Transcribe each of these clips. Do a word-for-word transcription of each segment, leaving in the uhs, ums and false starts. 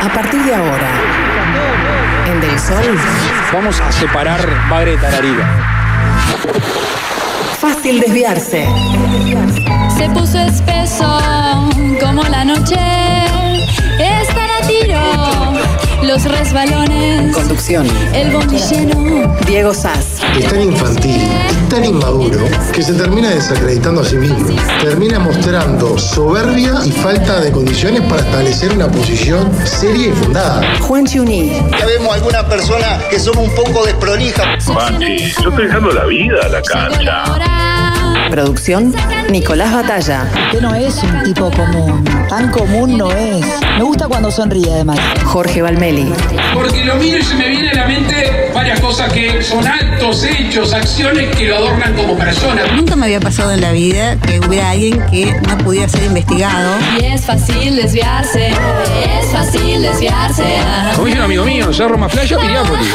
A partir de ahora, en Del Sol, vamos a separar bagre de tarariga. Fácil desviarse. Se puso espeso como la noche. Están a tiro los resbalones. Conducción. El bondi lleno. Diego Sass. Es tan infantil y tan inmaduro que se termina desacreditando a sí mismo. Termina mostrando soberbia y falta de condiciones para establecer una posición seria y fundada. Juan Chiuní. Ya vemos algunas personas que somos un poco desprolijas. Mati, yo estoy dejando la vida a la cancha. Producción, Nicolás Batalla. Usted no es un tipo común. Tan común no es. Me gusta cuando sonríe, además. Jorge Valmeli. Porque lo miro y se me viene a la mente varias cosas que son actos, hechos, acciones que lo adornan como persona. Nunca me había pasado en la vida que hubiera alguien que no pudiera ser investigado. Y es fácil desviarse. Es fácil desviarse. Como dice un amigo mío, Cerro Maflaya, Piriápolis.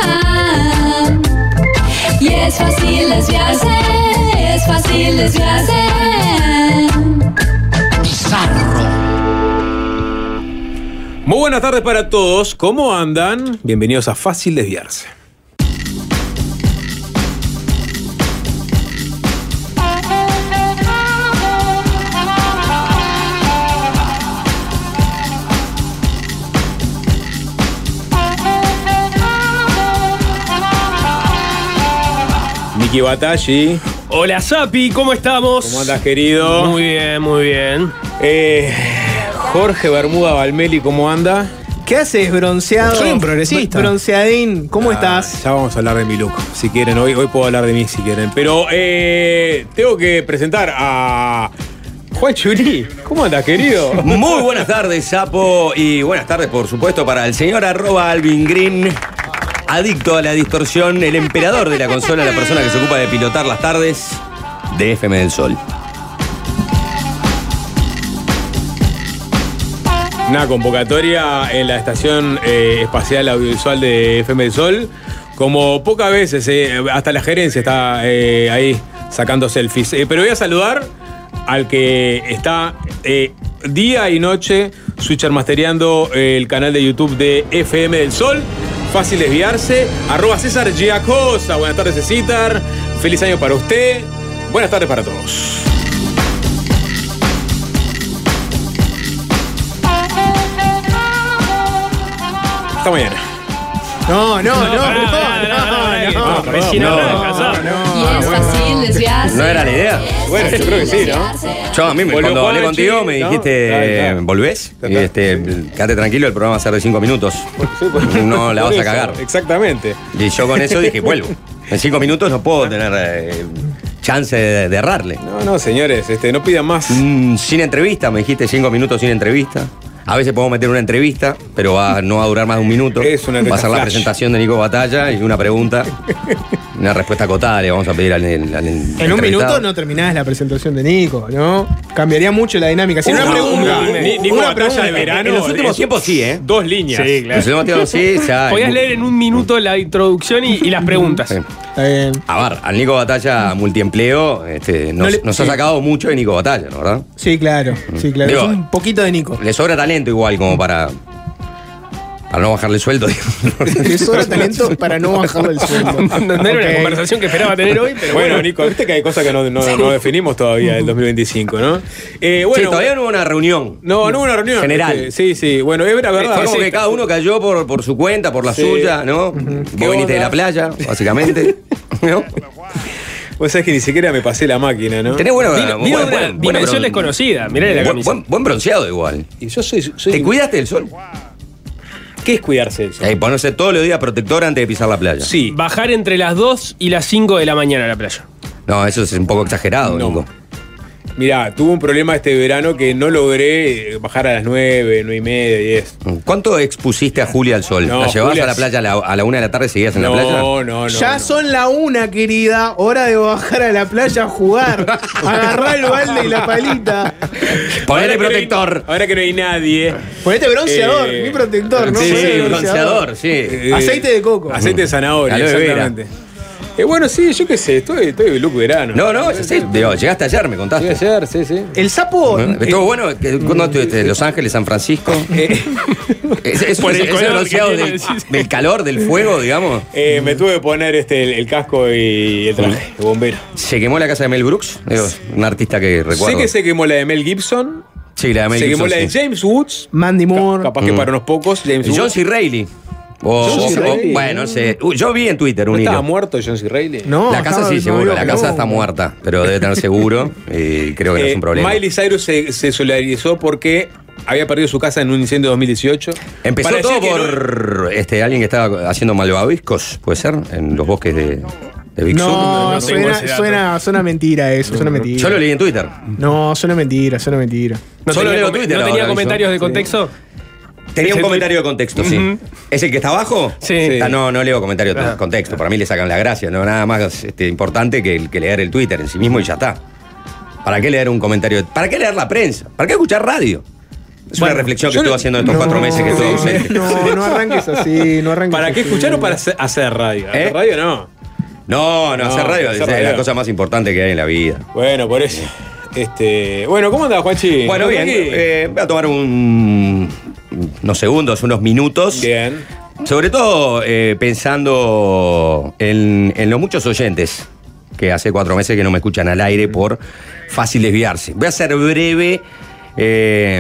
Y es fácil desviarse. Es fácil desviarse. Bizarro. Muy buenas tardes para todos. ¿Cómo andan? Bienvenidos a Fácil Desviarse. Miki Batalli. Hola Zapi, ¿cómo estamos? ¿Cómo andas, querido? Muy bien, muy bien. Eh, Jorge Bermuda Valmeli, ¿cómo anda? ¿Qué haces, bronceado? Soy un progresista. Bronceadín, ¿cómo Ah, estás? Ya vamos a hablar de mi look, si quieren. Hoy, hoy puedo hablar de mí, si quieren. Pero eh, tengo que presentar a Juan Chiuní. ¿Cómo andas, querido? Muy buenas tardes, Sapo. Y buenas tardes, por supuesto, para el señor arroba Alvin Green. Adicto a la distorsión, el emperador de la consola, la persona que se ocupa de pilotar las tardes de F M del Sol. Una convocatoria en la Estación eh, Espacial Audiovisual de F M del Sol. Como pocas veces, eh, hasta la gerencia está eh, ahí sacando selfies. Eh, pero voy a saludar al que está eh, día y noche switcher mastereando el canal de YouTube de F M del Sol. Fácil desviarse. Arroba César Giacosa. Buenas tardes, César. Feliz año para usted. Buenas tardes para todos. Hasta mañana. No, no, no, no, no, no, no, si no, Y es fácil desviarse. ¿No era la idea? Bueno, yo creo que sí, ¿no? Yo a mí, me, Volvió cuando hablé Juanchi, contigo, me ¿no? dijiste, Claro, claro. ¿volvés? Ya Y está. este, quédate tranquilo, el programa va a ser de cinco minutos. No la vas a cagar. Exactamente. Y yo con eso dije, vuelvo. En cinco minutos no puedo tener eh, chance de, de errarle. No, no, señores, este, no pidan más. Mm, sin entrevista, me dijiste cinco minutos sin entrevista. A veces podemos meter una entrevista, pero va, no va a durar más de un minuto. Es una va a ser la flash. presentación de Nico Batalla y una pregunta. Una respuesta acotada le vamos a pedir al, al, al En un entrevistado. minuto no terminás la presentación de Nico, ¿no? Cambiaría mucho la dinámica. Si una Una pregunta. pregunta. Ni- Nico una Batalla pregunta. de verano. En los últimos es- tiempos sí, ¿eh? Dos líneas. Sí, En claro. los últimos tiempos sí, ya. Podías leer en un minuto la introducción y, y las preguntas. Sí. Está bien. A ver, al Nico Batalla multiempleo, este, nos, No le- nos sí. ha sacado mucho de Nico Batalla, ¿no? ¿Verdad? Sí, claro. Sí, claro. Digo, es un poquito de Nico. Le sobra talento igual como para. Para no bajarle el sueldo. Le sobra talento para no bajarle el sueldo. No, no era Ok. una conversación que esperaba tener hoy, pero Bueno, bueno. Nico, viste que hay cosas que no, no, no definimos todavía del dos mil veinticinco, ¿no? Eh, bueno, Sí, todavía no hubo una reunión. No, no hubo una reunión. General. Este, sí, sí. Bueno, es verdad. Fue como sí. que cada uno cayó por, por su cuenta, por la Sí. suya, ¿no? ¿Qué Vos viniste onda? de la playa, básicamente. ¿No? Vos sabés que ni siquiera me pasé la máquina, ¿no? Tenés buena, Vino, buen- vino buen- de una buen- dimensión bron- desconocida. Mirá la buen, camisa. buen- buen bronceado igual. Y yo soy. soy ¿Te cuidaste del sol? ¿Qué es cuidarse eso? Eh, ponerse todos los días protector antes de pisar la playa. Sí. Bajar entre las dos y las cinco de la mañana a la playa. No, eso es un poco exagerado, No. Nico. Mirá, tuve un problema este verano que no logré bajar a las nueve, nueve y media, diez. ¿Cuánto expusiste a Julia al sol? No, ¿La llevabas Julia a la playa a la, a la una de la tarde y seguías en No, la playa? no, no. Ya no. son la una, querida. Hora de bajar a la playa a jugar. Agarrar el balde y la palita. Ponele Ahora que no hay- protector. ahora que no hay nadie. Ponete bronceador, Eh, ni protector, ¿no? Sí, Ponete sí, bronceador, sí. Eh, Aceite de coco. Aceite de zanahoria, Aloe vera. exactamente. Eh, bueno, sí, yo qué sé, estoy, estoy loco verano. No, no, sí, digo, llegaste ayer, me contaste. Sí, ayer, sí, sí. El sapo. ¿No? Estuvo bueno, que- ¿cuándo estuviste? ¿Los Ángeles, San Francisco? ¿Es, es, Por el ese color bronceado que tiene, del, sí, sí. del calor, del fuego, digamos? Eh, me tuve que poner este, el, el casco y el traje de bombero. ¿Se quemó la casa de Mel Brooks? Digo, un artista que recuerdo. Sé que se quemó la de Mel Gibson. Sí, la de Mel se Gibson, quemó la de sí. James Woods. Mandy Moore. Capaz que Mm. para unos pocos. James John Woods. C. Reilly. O, John C. o- Reilly. bueno, no sé. Uh, Yo vi en Twitter un ¿No estaba hilo. muerto John C. Reilly? No, La casa estaba- sí, no seguro. digo La que casa no. está muerta, pero debe tener seguro. Y creo que no es Eh, un problema. Miley Cyrus se, se solidarizó porque había perdido su casa en un incendio de dos mil dieciocho. Empezó Para todo decir que no- por este, alguien que estaba haciendo malvaviscos, ¿puede ser? En los bosques de, de Big Sur. No, no tengo suena, ese dato. suena, suena mentira eso, suena mentira. Yo lo leí en Twitter. No, suena mentira, suena mentira. ¿No Solo tenía, leo come- Twitter ¿no ahora, tenía eso. comentarios de contexto? Tenía un Ese comentario de contexto, sí. Ujú. ¿Es el que está abajo? Sí. Está- no, no leo comentarios de Ah. contexto. Para mí le sacan la gracia. No nada más este, importante que, el- que leer el Twitter en sí mismo y ya está. ¿Para qué leer un comentario? ¿Para qué leer la prensa? ¿Para qué escuchar radio? Es Bueno, una reflexión que yo estuve no- haciendo estos cuatro meses que estuve ausente. No, no arranques así, no arranques ¿Para qué así. escuchar o para hacer, hacer radio? ¿Eh? Hacer radio no. No, no, No, hacer radio hacer es radio. la cosa más importante que hay en la vida. Bueno, por eso. Este, bueno, ¿cómo andás, Juanchi? Bueno, bien. Aquí? eh, voy a tomar un, unos segundos, unos minutos. Bien. Sobre todo eh, pensando en, en los muchos oyentes que hace cuatro meses que no me escuchan al aire por fácil desviarse. Voy a ser breve. eh,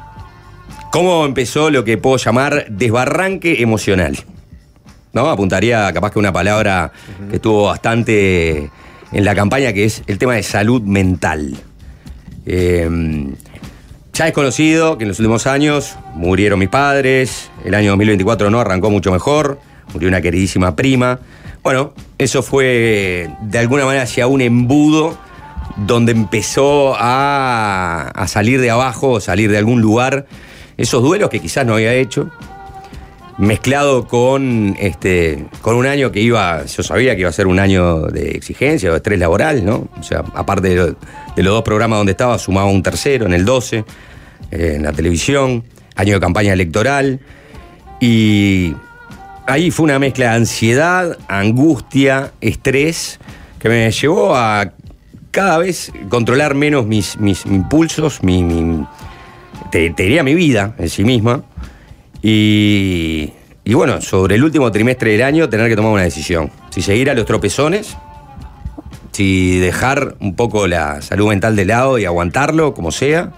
¿Cómo empezó lo que puedo llamar desbarranque emocional? ¿No? Apuntaría capaz que una palabra que estuvo bastante en la campaña, que es el tema de salud mental. Eh, ya es conocido que en los últimos años murieron mis padres, el año dos mil veinticuatro no arrancó mucho mejor, murió una queridísima prima. Bueno, eso fue de alguna manera hacia un embudo donde empezó a, a salir de abajo, salir de algún lugar, esos duelos que quizás no había hecho, mezclado con, este, con un año que iba, yo sabía que iba a ser un año de exigencia o de estrés laboral, ¿no? O sea, aparte de, lo- de los dos programas donde estaba, sumaba un tercero en el doce, eh, en la televisión, año de campaña electoral, y ahí fue una mezcla de ansiedad, angustia, estrés, que me llevó a cada vez controlar menos mis, mis impulsos, mi, mi- te, te diría mi vida en sí misma. Y, y bueno, sobre el último trimestre del año tener que tomar una decisión. Si seguir a los tropezones, si dejar un poco la salud mental de lado y aguantarlo como sea,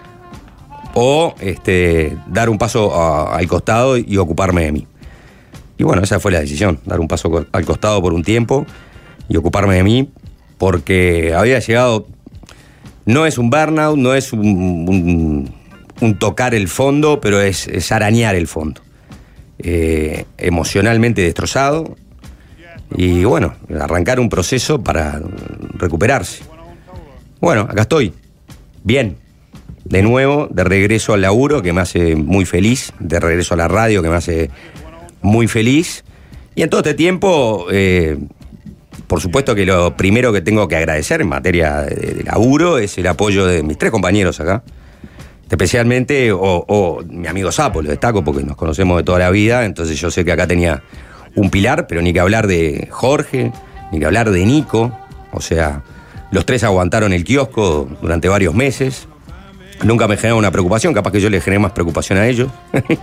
o este, dar un paso a- al costado y ocuparme de mí. Y bueno, esa fue la decisión, dar un paso co- al costado por un tiempo y ocuparme de mí, porque había llegado, no es un burnout, no es un, un- un tocar el fondo, pero es, es arañar el fondo. Eh, emocionalmente destrozado y bueno, arrancar un proceso para recuperarse. Bueno, acá estoy, bien, de nuevo, de regreso al laburo que me hace muy feliz, de regreso a la radio que me hace muy feliz. Y en todo este tiempo, eh, por supuesto que lo primero que tengo que agradecer en materia de, de laburo es el apoyo de mis tres compañeros acá. Especialmente, o, o mi amigo Sapo, lo destaco porque nos conocemos de toda la vida, entonces yo sé que acá tenía un pilar, pero ni que hablar de Jorge, ni que hablar de Nico. O sea, los tres aguantaron el kiosco durante varios meses. Nunca me generó una preocupación, capaz que yo le generé más preocupación a ellos.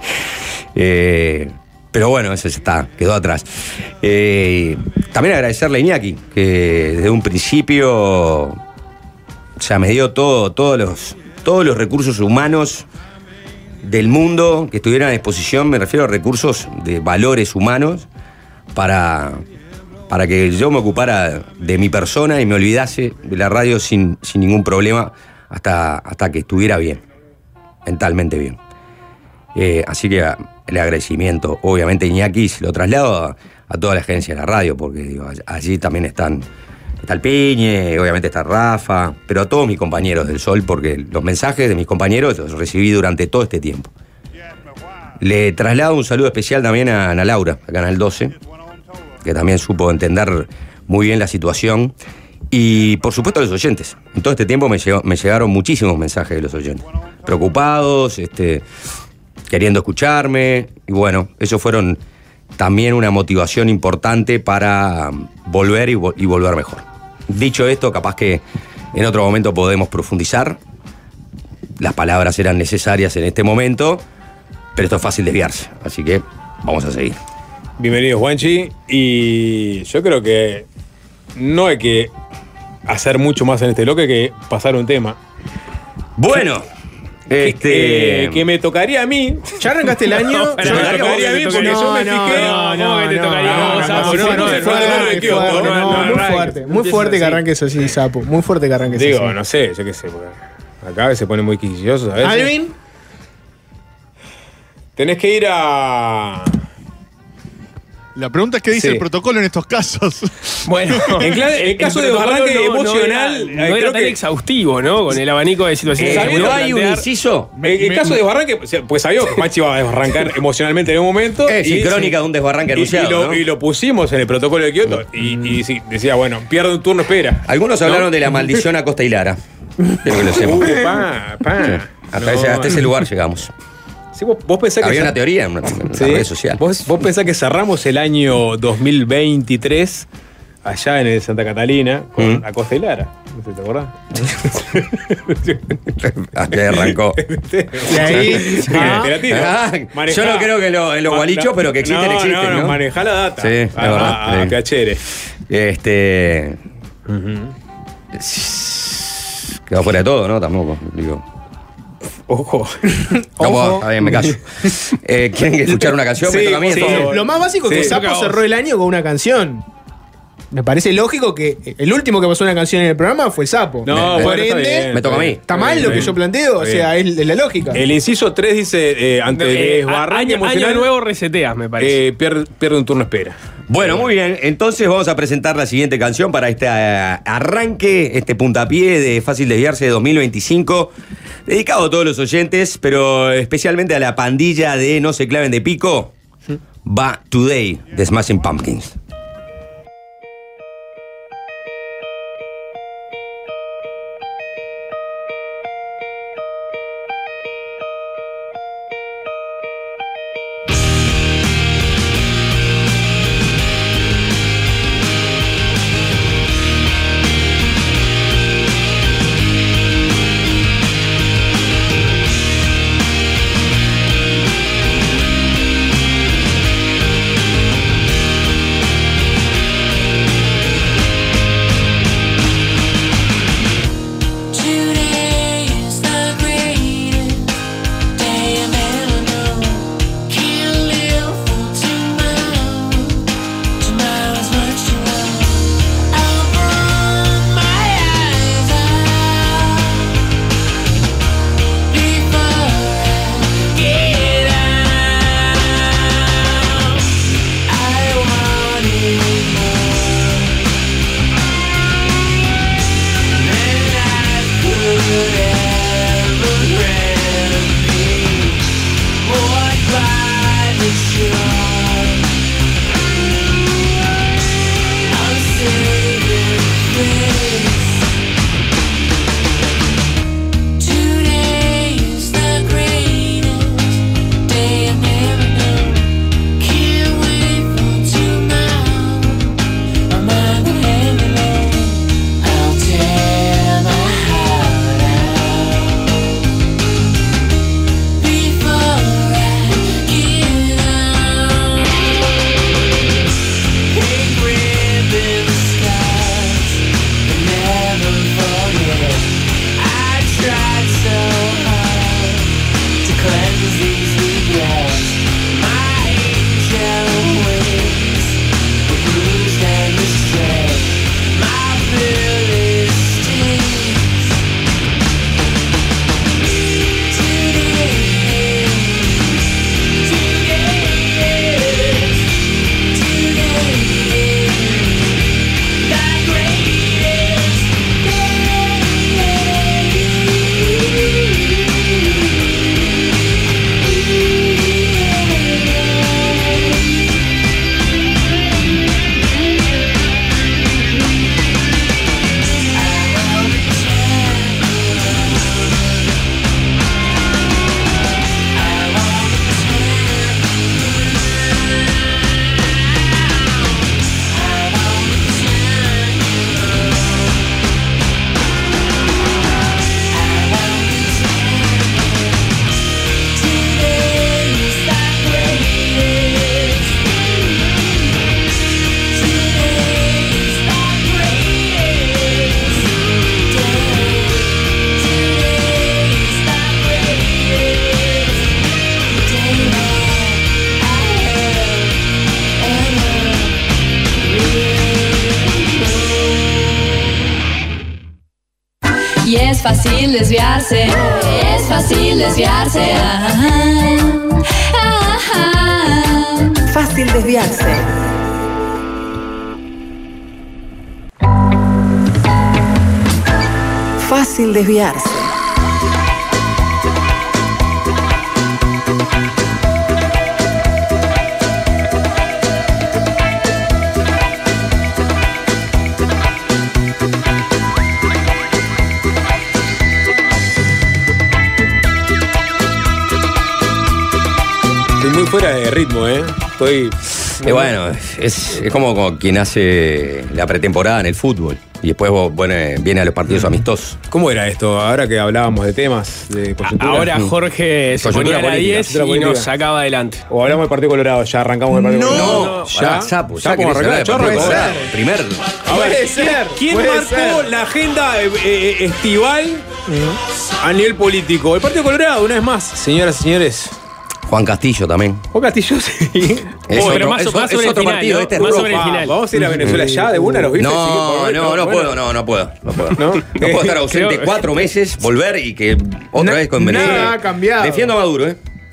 eh, pero bueno, eso ya está, quedó atrás. Eh, también agradecerle a Iñaki, que desde un principio, o sea, me dio todo, todos los... todos los recursos humanos del mundo que estuvieran a disposición, me refiero a recursos de valores humanos, para, para que yo me ocupara de mi persona y me olvidase de la radio sin, sin ningún problema hasta, hasta que estuviera bien, mentalmente bien. Eh, así que el agradecimiento, obviamente, Iñaki, se lo traslado a, a toda la agencia de la radio, porque digo, allí también están... Está el Piñe, obviamente está Rafa, pero a todos mis compañeros del Sol, porque los mensajes de mis compañeros los recibí durante todo este tiempo. Le traslado un saludo especial también a Ana Laura, a Canal doce, que también supo entender muy bien la situación. Y por supuesto a los oyentes. En todo este tiempo me, llegó, me llegaron muchísimos mensajes de los oyentes. Preocupados, este, queriendo escucharme. Y bueno, esos fueron también una motivación importante para volver y, vo- y volver mejor. Dicho esto, capaz que en otro momento podemos profundizar. Las palabras eran necesarias en este momento, pero esto es fácil desviarse, así que vamos a seguir. Bienvenido, Juanchi. Y yo creo que no hay que hacer mucho más en este bloque que pasar un tema. Bueno, este. Eh, que me tocaría a mí. ¿Ya arrancaste el año? No, ¿Ya me arrancaste tocaría a mí porque yo me fijé. No, no, ¿Cómo que te no, tocaría no, a vos, no, Sapo? no, No, fuerte, no, fuerte, no, fuerte, no, fuerte, no, no, no, muy no, fuerte, no, muy no, fuerte que así. arranques así, Sapo. Muy fuerte que arranques Digo, así. no sé, yo qué sé. Porque acá se pone muy quisquilloso, ¿sabes? Alvin, Tenés que ir a. La pregunta es qué dice Sí. el protocolo en estos casos. Bueno, En cla- el caso de protocolo Barranque no- no emocional, era- eh, No era creo tan que- exhaustivo, ¿no? Con el abanico de situaciones. Eh, que se ¿No podían hay un plantear. inciso? El, el Me- caso me- de Barranque, pues sabíamos que Juanchi iba a desbarrancar emocionalmente en un momento. Es decir, crónica de un desbarranque y, anunciado, y lo, ¿no? y lo pusimos en el protocolo de Kioto. Y, y sí, decía, bueno, pierde un turno, espera. Algunos hablaron de la maldición a Costa y Lara. Quiero que lo sepan. Uy, pa, pa. Hasta, No, ese, hasta ese lugar llegamos. Sí, vos, vos pensás que Había cer- una teoría en, una- en Sí. las redes sociales. ¿Vos, vos pensás que cerramos el año dos mil veintitrés allá en el Santa Catalina con Mm. Acosta y Lara. No sé, ¿te acordás? Hasta ahí arrancó. de ahí. Sí, Ah, te la tiro. Ah, Manejá. yo no creo que lo- en los Ma- gualichos, pero que existen, no, existen, No, no, ¿no? manejá la data. Sí, es a, verdad, a, a sí. Piacere. Este. Quedó fuera de todo, ¿no? Tampoco. Digo. Ojo. Vamos, está bien, me callo. Eh, ¿Quieren escuchar una canción? Sí, Me toca a mí, sí. entonces. Lo más básico es Sí, que Sapo toca a vos. cerró el año con una canción. Me parece lógico que el último que pasó una canción en el programa fue Sapo. No, Me- bueno, Por está ende, bien, me toca a mí. ¿Está mal lo que yo planteo? O Está sea, bien. es, es la lógica. El inciso tres dice, eh, ante el Eh, desbarranque año, emocional, año nuevo reseteas, me parece. eh, pierde, pierde un turno espera. Bueno, muy bien. Entonces vamos a presentar la siguiente canción para este eh, arranque, este puntapié de Fácil Desviarse de dos mil veinticinco. Dedicado a todos los oyentes, pero especialmente a la pandilla de No se claven de pico. Va Today de Smashing Pumpkins. Thank fácil desviarse, es fácil desviarse. Ah, ah, ah. Fácil desviarse. Fácil desviarse. Estoy muy fuera de ritmo, ¿eh? Estoy... Y bueno, es, es como, como quien hace la pretemporada en el fútbol y después vos, bueno, viene a los partidos amistosos. ¿Cómo era esto? Ahora que hablábamos de temas, de coyuntura. Ahora Jorge se Coyuntura ponía a la política. diez y Coyuntura nos política. sacaba adelante. O hablamos del Partido Colorado, ya arrancamos el Partido No, Colorado. No, ya, Sapo, ya Sapo, querés hablar de arrancá, Partido chorro, Colorado. ser. Primer. A ver, Puede ser, ¿quién puede marcó ser. la agenda eh, eh, estival a nivel político? El Partido Colorado, una vez más, señoras y señores. Juan Castillo también. Juan Castillo, sí. Es Oh, pero otro, más- es- más es sobre el otro final, partido, ¿no? este es Más rojo. sobre el final. Vamos a ir a Venezuela ya de una, los viste. No, Sí, no, por- no bueno. puedo, no, no puedo. No puedo, no ¿No? puedo estar ausente Creo- cuatro meses, volver y que otra Na- vez con Venezuela. nada ha cambiado. Defiendo a Maduro, ¿eh?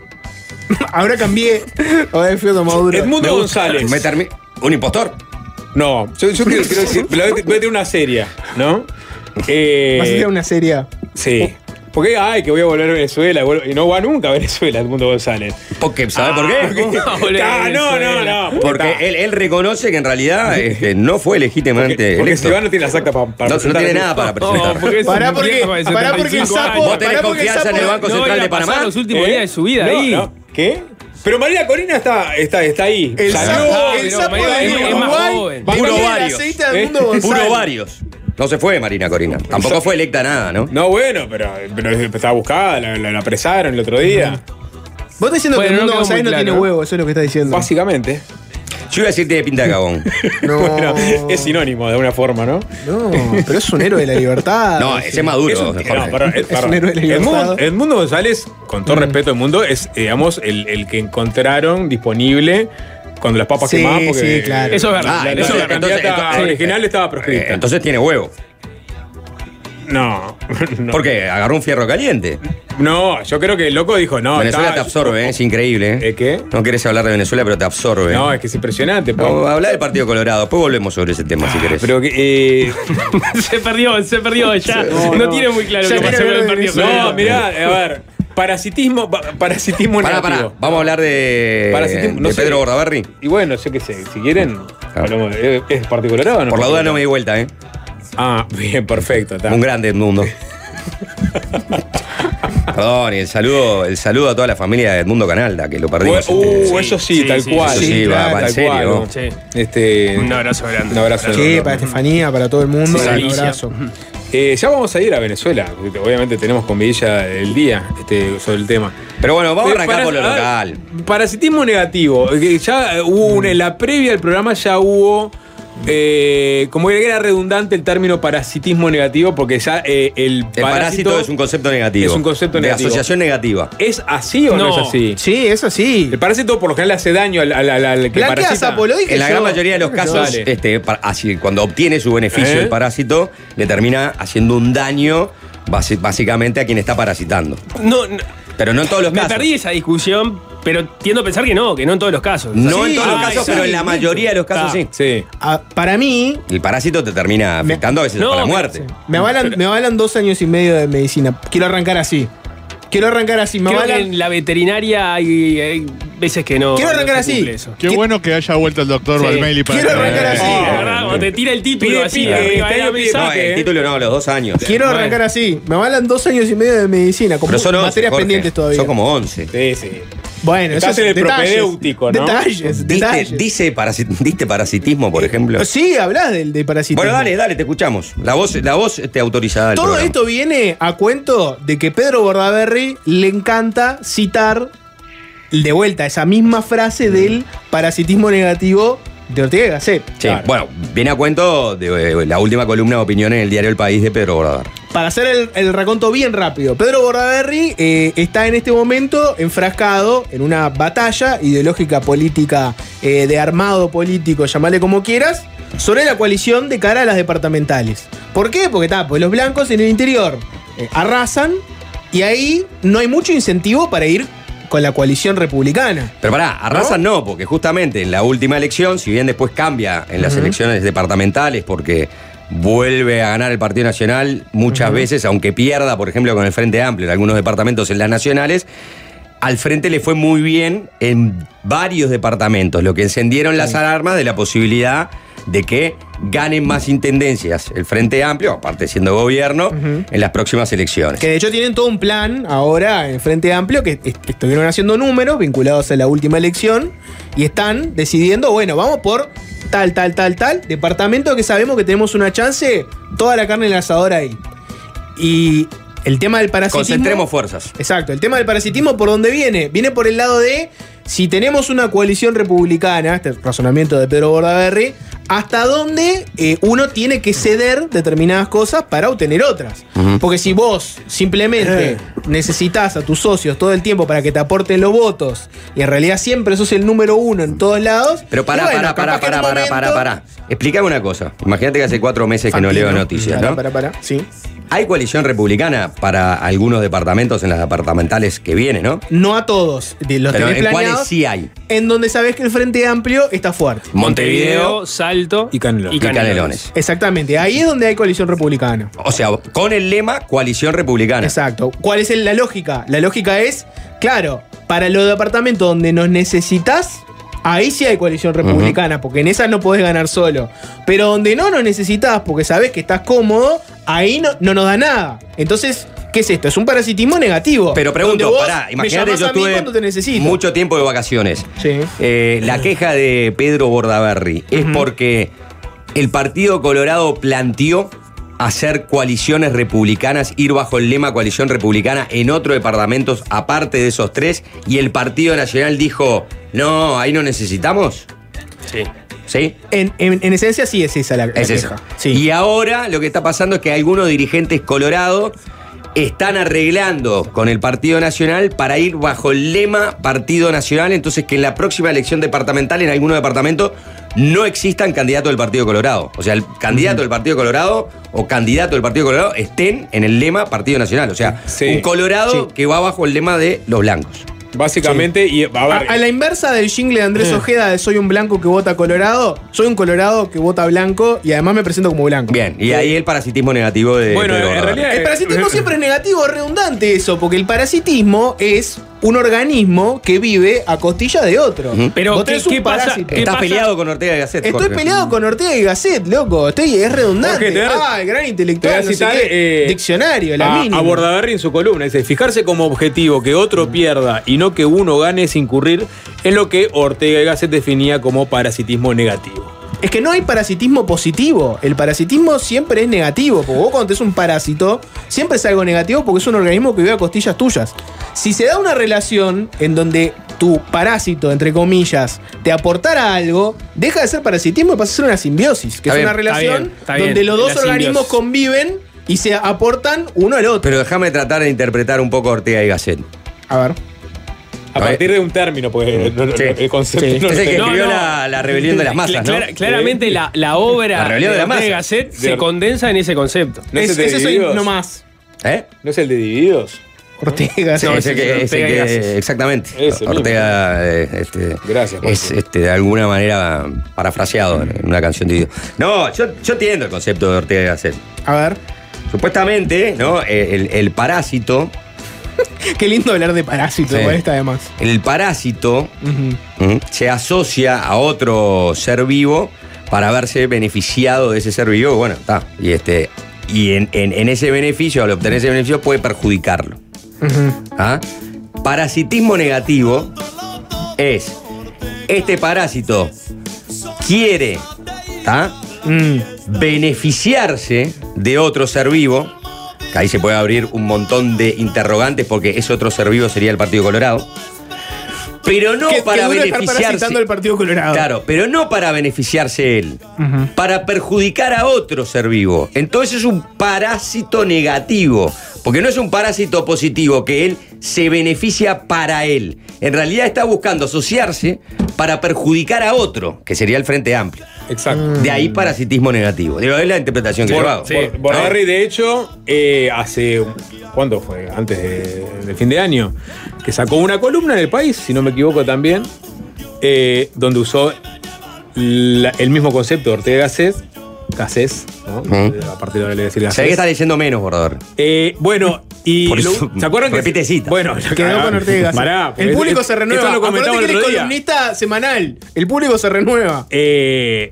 Ahora cambié. Ahora fui a Maduro. Edmundo Me gusta. González. Me termi- ¿Un impostor? No, yo, yo quiero, quiero decir, voy a tener una serie, ¿no? Eh, Vas a hacer una serie. Sí. Porque, ay, que voy a volver a Venezuela. y vuelvo- Y no va nunca a Venezuela, Edmundo González. Porque, ¿sabes por qué? Porque- No, volver a Ah, no, no, Venezuela. no. Porque está. él, él reconoce que en realidad este, no fue legítimamente Porque, porque electo. si va no tiene las actas para, para No, no presentar. tiene nada para presentar. No, porque es Pará un porque- viejo de pará porque el setenta y cinco sapo- años. ¿Vos tenés pará porque el confianza en el sapo- Banco No Central iba de a pasar Panamá? los últimos ¿Eh? días de su vida No, ahí. no. ¿Qué? Pero María Corina está, está, está ahí. El Salió- sapo, el pero sapo María de es- es más Uruguay. joven. le Puro cambió el varios. aceite a ¿Eh? Edmundo González. Puro varios. No se fue Marina Corina. Tampoco fue electa nada, ¿no? No, bueno, pero, pero estaba buscada, la, la- la apresaron el otro día. Vos estás diciendo Bueno, que no Edmundo quedó González muy no claro, tiene ¿eh? huevo, eso es lo que estás diciendo. Básicamente. Yo iba a decirte de pinta de cagón. No. Bueno, es sinónimo de alguna forma, ¿no? No, pero es un héroe de la libertad. No, ese es Maduro. Es un- Jorge. no, perdón, eh, perdón. un héroe de la Edmundo, libertad. Edmundo González, con todo respeto del mundo, es, eh, digamos, el, el que encontraron disponible cuando las papas Sí, quemaban. Porque, sí, claro. Eso es verdad. Ah, La, entonces- la candidata entonces- entonces- original estaba Eh, proscrita. entonces tiene huevo. no, no. ¿Por qué? Agarró un fierro caliente. No, yo creo que el loco dijo, no. Venezuela está- te absorbe, ¿eh? Es increíble. ¿eh? ¿Eh, qué? No querés hablar de Venezuela, pero te absorbe. No, es que es impresionante. po. No, habla del Partido Colorado. Después volvemos sobre ese tema si querés. Pero que. eh, Se perdió, se perdió ya. No, No, no. tiene muy claro Ya qué pasó tiene con el que ver partido. Venezuela. no, mirá, a ver. Parasitismo, pa- parasitismo Pará, negativo. pará. Vamos a hablar de, Parasitismo, no de sé. Pedro Bordaberry. Y bueno, yo qué sé, si quieren, hablamos de- ¿es Partido Colorado o no? Por la duda no me di vuelta, ¿eh? Ah, bien, perfecto. Está. Un grande Edmundo. Perdón, y el saludo, el saludo a toda la familia de Edmundo Canalda, que lo perdimos. Uh, este- eso sí, sí, tal sí, cual. eso sí, va- va en tal serio. cual, ¿no? Sí. Este, Un abrazo grande. Un abrazo Sí, grande. para Estefanía, para todo el mundo. Sí, un Alicia. abrazo. Eh, ya vamos a ir a Venezuela. porque obviamente tenemos con Villa el día este, sobre el tema. Pero bueno, vamos a Eh, arrancar para- por lo a ver, local. Parasitismo negativo. que Ya hubo una, en la previa del programa ya hubo. Eh, como que era redundante el término parasitismo negativo, porque ya eh, el, El parásito es un concepto negativo. es un concepto de negativo. asociación negativa. ¿Es así o no, No. es así? Sí, eso sí. El parásito por lo general hace daño al, al, al- al que Blanquea parasita. sapo, lo dije En la yo. gran mayoría de los casos, Dale. este, pa- así, cuando obtiene su beneficio ¿Eh? el parásito, le termina haciendo un daño basi- básicamente a quien está parasitando. No, no, Pero no en todos los me casos. perdí esa discusión, pero tiendo a pensar que no, que no en todos los casos. No Sí, en todos los ah, casos, sí, pero en la mayoría de los casos Está. sí. Sí. Ah, para mí, El parásito te termina afectando a veces No, para la me- muerte. me avalan, me avalan dos años y medio de medicina. Quiero arrancar así. Quiero arrancar así. Me Creo que avalan. en la veterinaria hay, hay veces que no. Quiero arrancar no se así. cumple eso. Qué ¿Qué- bueno que haya vuelto el doctor Sí. Valmeli para Quiero traer- arrancar así. Sí, Ah, de verdad, cuando te tira el título Pide, así pide, arriba de este la año pide, mesa. No, ¿qué? el título no, los dos años. Quiero Bueno. arrancar así. Me avalan dos años y medio de medicina. Con Pero son once, materias Jorge. pendientes todavía. Son como once. Sí, sí. Bueno, Estás eso en es el detalles. propedéutico, ¿no? Detalles, ¿Diste, detalles. dice parasi- ¿Diste parasitismo, por ejemplo? Sí, hablas del de parasitismo. Bueno, dale, dale, te escuchamos. La voz, la voz te autorizada del Todo programa. esto viene a cuento de que Pedro Bordaberry le encanta citar de vuelta esa misma frase del parasitismo negativo de Ortega y Gasset. Sí, bueno, viene a cuento de eh, la última columna de opinión en el diario El País de Pedro Bordaberry. Para hacer el, el raconto bien rápido, Pedro Bordaberry eh, está en este momento enfrascado en una batalla ideológica política, eh, de armado político, llamale como quieras, sobre la coalición de cara a las departamentales. ¿Por qué? Porque está, pues los blancos en el interior eh, arrasan y ahí no hay mucho incentivo para ir con la coalición republicana. Pero pará, arrasan no, ¿no? Porque justamente en la última elección, si bien después cambia en las uh-huh. elecciones departamentales porque vuelve a ganar el Partido Nacional muchas uh-huh. veces, aunque pierda, por ejemplo, con el Frente Amplio en algunos departamentos en las nacionales, al Frente le fue muy bien en varios departamentos, lo que encendieron las alarmas de la posibilidad de que ganen más intendencias el Frente Amplio, aparte siendo gobierno, uh-huh. en las próximas elecciones. Que de hecho tienen todo un plan ahora en el Frente Amplio, que est- estuvieron haciendo números vinculados a la última elección y están decidiendo, bueno, vamos por tal, tal, tal, tal, departamento que sabemos que tenemos una chance, toda la carne en el asador ahí. Y el tema del parasitismo... Concentremos fuerzas. Exacto, el tema del parasitismo, ¿por dónde viene? Viene por el lado de, si tenemos una coalición republicana, este razonamiento de Pedro Bordaberry, hasta dónde eh, uno tiene que ceder determinadas cosas para obtener otras. Uh-huh. Porque si vos simplemente eh. necesitas a tus socios todo el tiempo para que te aporten los votos y en realidad siempre sos el número uno en todos lados... Pero pará, bueno, pará, pará, pará, pará, pará, pará. Explícame una cosa. Imagínate que hace cuatro meses que Fantino. no leo noticias, ¿no? Pará, pará, pará, sí. Hay coalición republicana para algunos departamentos en las departamentales que vienen, ¿no? No a todos. De los Pero tenés ¿en planeados, cuáles sí hay? En donde sabés que el Frente Amplio está fuerte. Montevideo, Salto y Canelones. Y Canelones. Exactamente. Ahí es donde hay coalición republicana. O sea, con el lema coalición republicana. Exacto. ¿Cuál es el- la lógica? La lógica es, claro, para los departamentos donde nos necesitas, ahí sí hay coalición republicana, uh-huh. porque en esas no podés ganar solo. Pero donde no nos necesitas, porque sabés que estás cómodo, ahí no, no nos da nada. Entonces, ¿qué es esto? Es un parasitismo negativo. Pero pregunto, Donde vos pará, me imagínate llamás yo a mí estuve cuando te necesito. mucho tiempo de vacaciones. Sí. Eh, la queja de Pedro Bordaberry es porque el Partido Colorado planteó hacer coaliciones republicanas, ir bajo el lema coalición republicana en otros departamentos aparte de esos tres, y el Partido Nacional dijo, no, ahí no necesitamos. Sí. ¿Sí? En, en- en esencia sí es esa la, la Es queja. eso. Sí. Y ahora lo que está pasando es que algunos dirigentes colorados están arreglando con el Partido Nacional para ir bajo el lema Partido Nacional, entonces que en la próxima elección departamental en algunos departamentos no existan candidatos del Partido Colorado. O sea, el candidato del Partido Colorado o candidato del Partido Colorado estén en el lema Partido Nacional. O sea, Sí. un Colorado Sí. que va bajo el lema de los blancos. Básicamente, y a ver, A, a la inversa del jingle de Andrés Eh. Ojeda de soy un blanco que vota colorado, soy un colorado que vota blanco y además me presento como blanco. Bien, y ahí el parasitismo negativo de Bueno, Pedro en Bordaberry. realidad- El parasitismo siempre es negativo, es redundante eso, porque el parasitismo es un organismo que vive a costilla de otro. Ujú. Pero, Vos ¿qué- tenés un qué pasa? parásito. ¿Qué Estás pasa? peleado con Ortega y Gasset, Estoy Jorge. peleado con Ortega y Gasset, loco. Estoy, es redundante. Jorge, te voy a- ah, el gran te intelectual, voy a no sé citar, qué. eh, Diccionario, la a, mínima. a Bordaberry en su columna. Dice, fijarse como objetivo que otro pierda y no que uno gane es incurrir en lo que Ortega y Gasset definía como parasitismo negativo. Es que no hay parasitismo positivo. El parasitismo siempre es negativo. Porque vos cuando tenés un parásito, siempre es algo negativo porque es un organismo que vive a costillas tuyas. Si se da una relación en donde tu parásito, entre comillas, te aportara algo, deja de ser parasitismo y pasa a ser una simbiosis. Que Está es bien, una relación está bien, está bien. donde los dos La organismos simbiosis. conviven y se aportan uno al otro. Pero déjame tratar de interpretar un poco a Ortega y Gasset. A ver. A partir de un término, porque no- no- Sí. el concepto Sí. no Es el que lo escribió no. la, la rebelión de las masas, ¿no? Clara- claramente la, la obra La rebelión de la Ortega y masa. Gasset se De- condensa en ese concepto. ¿No es Es, el de ese soy Divididos? no más. ¿Eh? ¿No es el de Divididos? Ortega. Sí, no, es el que- es el Ortega y que- Gasset. exactamente. Ese mismo. Ortega eh, este, Gracias, Jorge. es este, de alguna manera parafraseado en una canción de video. No, yo, yo entiendo el concepto de Ortega y Gasset. A ver. Supuestamente, ¿no? El, el parásito, Qué lindo hablar de parásito, Sí. igual está de más. el parásito Ujú. ¿m? se asocia a otro ser vivo para verse beneficiado de ese ser vivo. Bueno, está. Y este. Y en, en- en ese beneficio, al obtener ese beneficio, puede perjudicarlo. Ujú. ¿Ah? Parasitismo negativo es este parásito quiere, ¿tá? Mm. beneficiarse de otro ser vivo, que ahí se puede abrir un montón de interrogantes porque ese otro ser vivo sería el Partido Colorado, pero no Qué- qué para duro estar beneficiarse. parasitando al Partido Colorado. Claro, pero no para beneficiarse él, Ujú. para perjudicar a otro ser vivo. Entonces es un parásito negativo, Porque no es un parásito positivo que él se beneficia para él. En realidad está buscando asociarse para perjudicar a otro, que sería el Frente Amplio. Exacto. De ahí parasitismo negativo. Digo, es la interpretación que Por- yo hago. Sí. Bordaberry, de hecho, eh, hace. ¿Cuándo fue? Antes de, del fin de año. Que sacó una columna en El País, si no me equivoco también, eh, donde usó la- el mismo concepto de Ortega Gasset. Gasset, ¿no? Ujú. A partir de ahora le voy a decir Se ve Gasset. que está leyendo menos, Borrador. Eh, bueno, y. Por lo- eso, ¿Se acuerdan que.? repite citas. Bueno, Quedó con Ortega. Pará, el porque público es- se renueva. Esto lo comentamos Acordate el que otro eres día. columnista semanal. El público se renueva. Eh,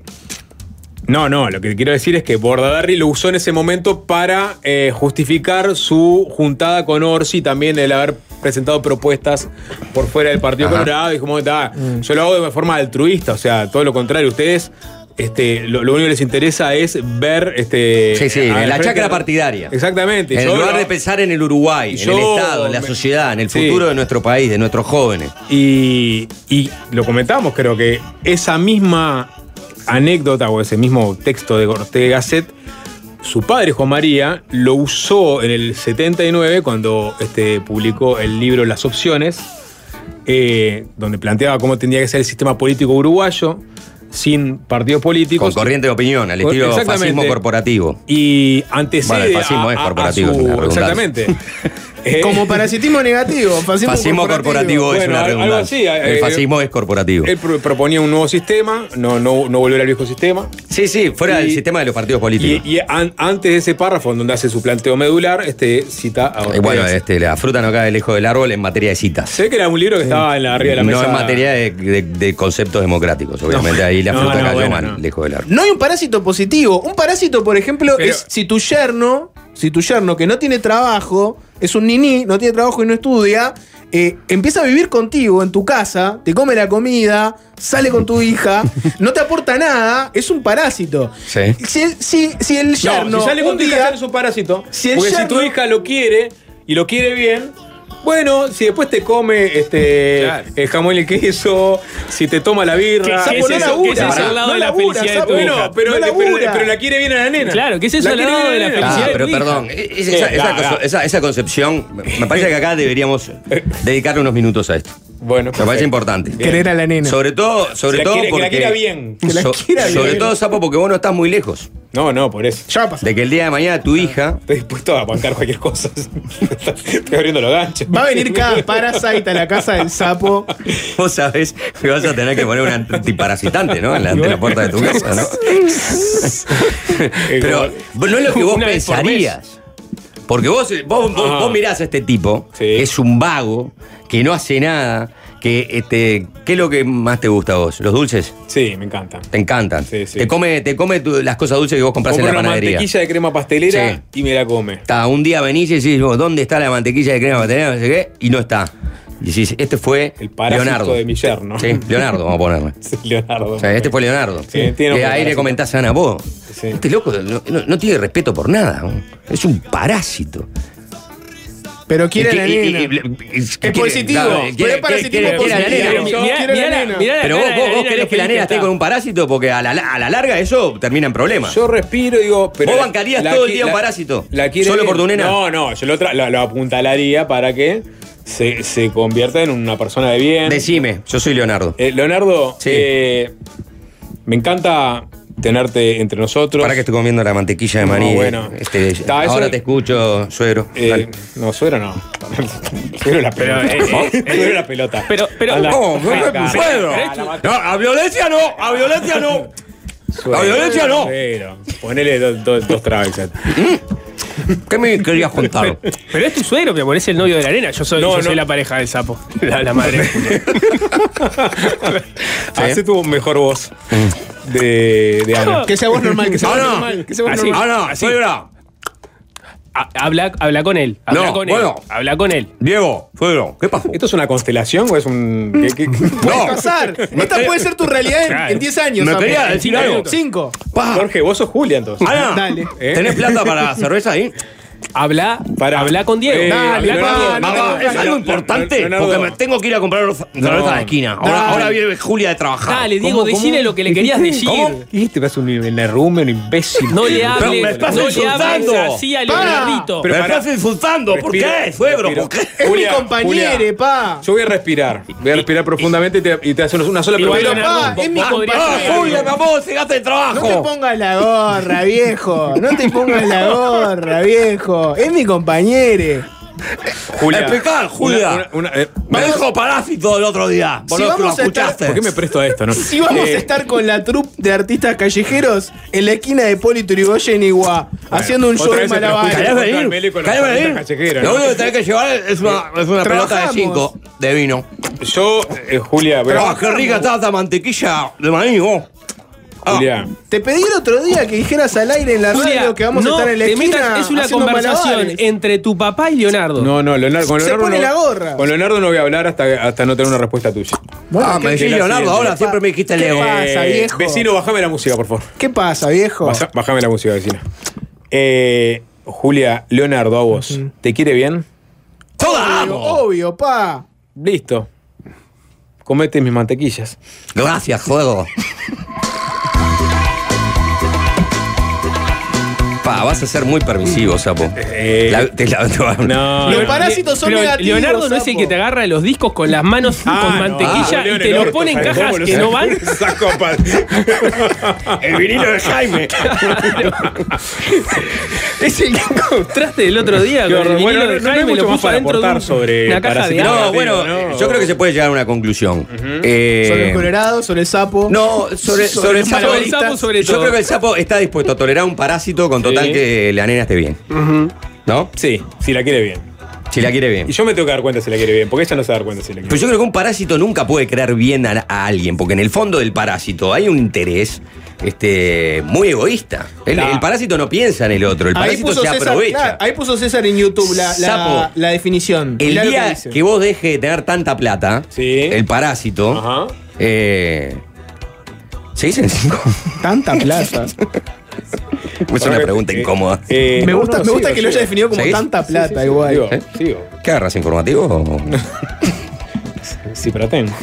no, no, lo que quiero decir es que Bordaberry lo usó en ese momento para eh, justificar su juntada con Orsi, también el haber presentado propuestas por fuera del Partido Ajá. Colorado. Y como está, Mm. yo lo hago de forma altruista, o sea, todo lo contrario. Ustedes, este, lo, lo único que les interesa es ver. Este, Sí, sí, al en la frente- chacra partidaria. Exactamente. En Yo lugar lo- de pensar en el Uruguay, en Yo el Estado, en la me- sociedad, en el Sí. futuro de nuestro país, de nuestros jóvenes. Y, y lo comentamos, creo que esa misma anécdota o ese mismo texto de Ortega Gasset, su padre, Juan María, lo usó en el setenta y nueve cuando este, publicó el libro Las Opciones, eh, donde planteaba cómo tendría que ser el sistema político uruguayo, sin partidos políticos. Con corriente de opinión, al estilo Exactamente. fascismo corporativo. Y antecede Bueno, el fascismo a- es a- a corporativo, su- es una redundancia. exactamente. Eh, Como parasitismo negativo. Fascismo, Fascismo corporativo, es Bueno, una algo redundancia. así, eh, el eh, fascismo es corporativo. Él pro- proponía un nuevo sistema, no, no, no volver al viejo sistema. Sí, sí, fuera Y- del sistema de los partidos Y, políticos. y an- antes de ese párrafo, en donde hace su planteo medular, este, cita a Y Ortega. bueno, este, la fruta no cae lejos del árbol en materia de citas. Sé que era un libro que estaba en la, arriba de la mesa. No en materia de, de- de conceptos democráticos, obviamente. No. Ahí la No, fruta no, cayó bueno, mal, no. lejos del árbol. No hay un parásito positivo. Un parásito, por ejemplo, Pero- es si tu yerno, si tu yerno que no tiene trabajo, es un niní, no tiene trabajo y no estudia, eh, empieza a vivir contigo en tu casa, te come la comida, sale con tu hija, no te aporta nada, es un parásito. Sí. Si el, si, si el yerno. No, si sale un con tu hija, día- sale su parásito. Si el porque si yerno- tu hija lo quiere y lo quiere bien, bueno, si después te come este Claro. el jamón y el queso, si te toma la birra. ¿Qué- qué Sapo, es no eso? labura, ¿Qué es eso al lado no de la labura, felicidad de sapo. tu Bueno, hija? pero, No pero- labura. pero la quiere bien a la nena. Claro, ¿qué es eso al quiere lado bien de la a nena. felicidad Ah, de pero tu hija? perdón, es- Sí, esa, esa da, cosa- da. esa- esa concepción, me parece que acá deberíamos dedicarle unos minutos a esto. Bueno, Me parece perfecto. importante. Querer a la nena. Sobre todo, sobre Que la todo quiere- que la porque. quiera bien. Que la so- quiera sobre bien. todo, Sapo, porque vos no estás muy lejos. No, no, por eso. Ya va a pasar. De que el día de mañana tu hija. Estoy dispuesto a bancar cualquier cosa. Estoy abriendo los ganchos. Va a venir cada parasite a la casa del sapo. Vos sabés que vas a tener que poner un antiparasitante, ¿no? En la, ante la puerta de tu casa, ¿no? Pero no es lo que vos Una vez por pensarías. Porque vos, vos, vos, Ajá. vos mirás a este tipo, Sí. que es un vago, que no hace nada, que este, ¿qué es lo que más te gusta a vos? ¿Los dulces? Sí, me encanta. Te encantan. Sí, sí. Te come, te come tu- las cosas dulces que vos compras en Compro la una panadería. mantequilla de crema pastelera Sí. y me la come. Está, un día venís y decís, vos, ¿dónde está la mantequilla de crema pastelera? No sé qué, y no está. Y decís, este fue El parásito Leonardo. de mi yerno. Sí, Leonardo, vamos a ponerle. Sí, Leonardo. O sea, este fue Leonardo. Sí, tiene que nombre ahí le parásito. comentás a Ana, vos. Sí. Este loco no, no- no tiene respeto por nada. ¿no? Es un parásito. Pero quiere a la Y- y- y- nena. y- y- Es quiere- positivo. claro, Pero quiere- es parasitismo quiere- quiere a la positivo. nena. Mirá, Quiere a la mirá la- nena. mirá la Pero cara vos, de vos, la vos nena, querés lo que la feliz nena que esté está. con un parásito porque a la, a la larga eso termina en problemas. Yo respiro y digo, pero. ¿Vos la- bancarías la todo el qui- día un la- parásito? La quiere ¿Solo bien. por tu nena? No, no, yo lo, tra- lo, lo apuntalaría para que se, se convierta en una persona de bien. Decime, yo soy Leonardo. Eh, Leonardo, Sí. eh, me encanta tenerte entre nosotros. Para que estoy comiendo la mantequilla de No, maní. bueno. Este, Está, eso- ahora te escucho, suegro. Eh, Dale. no, suero no. Suero la Pero, pelota. eh, eh, Suero la pelota. Pero, pero. Anda. ¿Cómo? ¿Cómo? Acá. Suegro. A la vaca. No, a violencia no, a violencia no. Suero. La violencia no. Suero. Ponele dos, dos, dos trabas. ¿Qué me querías contar? Pero es tu suegro, que es el novio de la nena. Yo soy, No, yo no. soy la pareja del sapo. La, la madre. Hace tu mejor voz de, de Ana. Que sea voz normal, que sea Ah, voz no. normal. Que sea voz Así. normal. Ah, no, Así. suegra. Ha- Habla, habla con él. Habla No, con él. bueno. Habla con él. Diego, suegro, ¿qué pasó? ¿Esto es una constelación o es un.? ¿qué- qué- Puede pasar. Esta puede ser tu realidad en- Claro. en diez años. Me sapo. quería En decir algo. Cinco. Pa. Jorge, vos sos Julia entonces. Ana, Dale. ¿Eh? ¿tenés plata para cerveza ahí? Habla, Pará. habla con Diego. Eh, Habla Leonardo, con Diego. Mamá, es algo importante Leonardo. porque me tengo que ir a comprar los cerveza a la esquina. Ahora, Dale. ahora viene Julia de trabajar. Dale, Diego, ¿Cómo, decile cómo? lo que le querías decir. ¿Cómo? Y te vas un enerrume, un imbécil. No le Pero hables, me estás no le hables insultando. así a Pa. Leonardito. Pero me pará. estás insultando. ¿Por Respira, qué, suegro? respira. ¿Por qué? Es Julia, mi compañere, Julia. pa. Yo voy a respirar. Voy a respirar profundamente y te, y te haces una sola Igual, pregunta. Leonardo, pa, vos- es mi vos podrías- Ah, compañero. Julia, mi amor, se gasta el No te trabajo. pongas la gorra, viejo. No te pongas la gorra, viejo. Es mi compañere. Julia. Explicar, Julia. Una- una- una- eh, Me dijo parásito el otro día. Por Si lo que lo vamos a estar- escuchaste. ¿Por qué me presto a esto, no? Si vamos Eh, a estar con la troupe de artistas callejeros en la esquina de Polito Yrigoyen y Iguá, haciendo un show otra de vez se malabares. preocupa. ¿Querés Contra el venir? Mele con las ¿Querés patitas venir? callejeras, Lo ¿no? único que tenés que llevar es una, es una pelota de Trabajamos. cinco de vino. Yo, eh, Julia, voy a- Pero ah, qué rica está esta mantequilla de maní, vos. Ah, Julia. Te pedí el otro día que dijeras al aire en la Julia, radio que vamos no a estar en la te esquina. metas, es una haciendo conversación malabares. entre tu papá y Leonardo. No, no, Leonardo, con Se Leonardo pone no, la gorra. Con Leonardo no voy a hablar hasta, hasta no tener una respuesta tuya. ah, me decís la Leonardo, siguiente. ahora siempre me dijiste ¿Qué Leo. pasa, Eh, viejo? Vecino, bajame la música, por favor. ¿Qué pasa, viejo? Baja- bajame la música, vecina. Eh, Julia, Leonardo, a vos. ¿Te quiere bien? ¡Toda Obvio, amo! obvio, pa. Listo. Comete mis mantequillas. Gracias, juego. Pa, vas a ser muy permisivo, sapo. Eh, La- te la- te va- No, Los no, parásitos son Pero negativos. Leonardo no es el sapo. que te agarra los discos con las manos Ah, con no, mantequilla ah, y León, te el lo orto, pone en ¿sabes cajas cómo lo que no van. saco pa- El vinilo de Jaime. Es el que encontraste el otro día Qué con el horror. vinilo Bueno, de no- no hay Jaime, mucho lo más puso para adentro de aportar un- sobre una caja de parasitismo. agua. No, bueno, no. yo creo que se puede llegar a una conclusión. Eh, Sobre el colorado, sobre el sapo. No, sobre, sobre el sapo. Sobre el sapo, sobre Yo todo. creo que el sapo está dispuesto a tolerar un parásito con total Sí. que la nena esté bien. ¿No? Sí, si la quiere bien. Si la quiere bien. Y yo me tengo que dar cuenta si la quiere bien, porque ella no se da cuenta si la quiere Pero yo creo que un parásito nunca puede creer bien a, a alguien, porque en el fondo del parásito hay un interés este, muy egoísta. El, Claro. el parásito no piensa en el otro, el Ahí parásito puso, se César, aprovecha. claro, ahí puso César en YouTube la, la, Sapo. la definición. El Mirá lo día dice. que, vos dejes de tener tanta plata, Sí. el parásito, Ajá. eh, ¿se dicen cinco? Tanta plata. Es una pregunta Eh, incómoda. eh, me no, gusta, no, me gusta sigo, que lo haya sigo. definido como ¿Seguís? tanta plata, Sí, sí, igual. Sigo, ¿Eh? sigo. ¿Qué agarras informativo? o- Sí, pero tengo.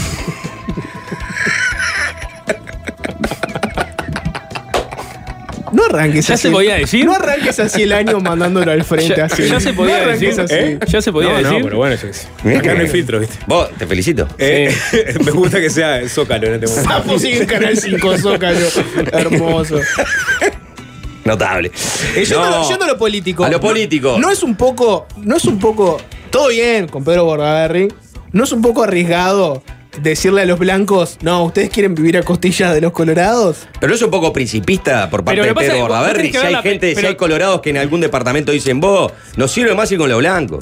No arranques ¿Ya así. se podía decir? No arranques así el año mandándolo al frente. Ya- así. ya se podía No arranques decir, así. ¿eh? Ya se podía no, decir. No, pero bueno, yo qué sé. Mirá Acá que- no hay filtro, ¿viste? Vos, te felicito. Eh, me gusta que sea Zócalo en este momento. Sapo sigue en Canal cinco, Zócalo. Hermoso. Notable. Eh, yendo, a lo- No. yendo a lo político. A lo no- político. No, es un poco. No es un poco. Todo bien con Pedro Bordaberry. No es un poco arriesgado decirle a los blancos, no, ¿ustedes quieren vivir a costillas de los colorados? Pero es un poco principista por parte Pero de lo que pasa Pedro es que vos Bordaberry. tenés que Si ver hay la- gente, si pero- hay colorados que en algún departamento dicen, vos, nos sirve más ir con los blancos.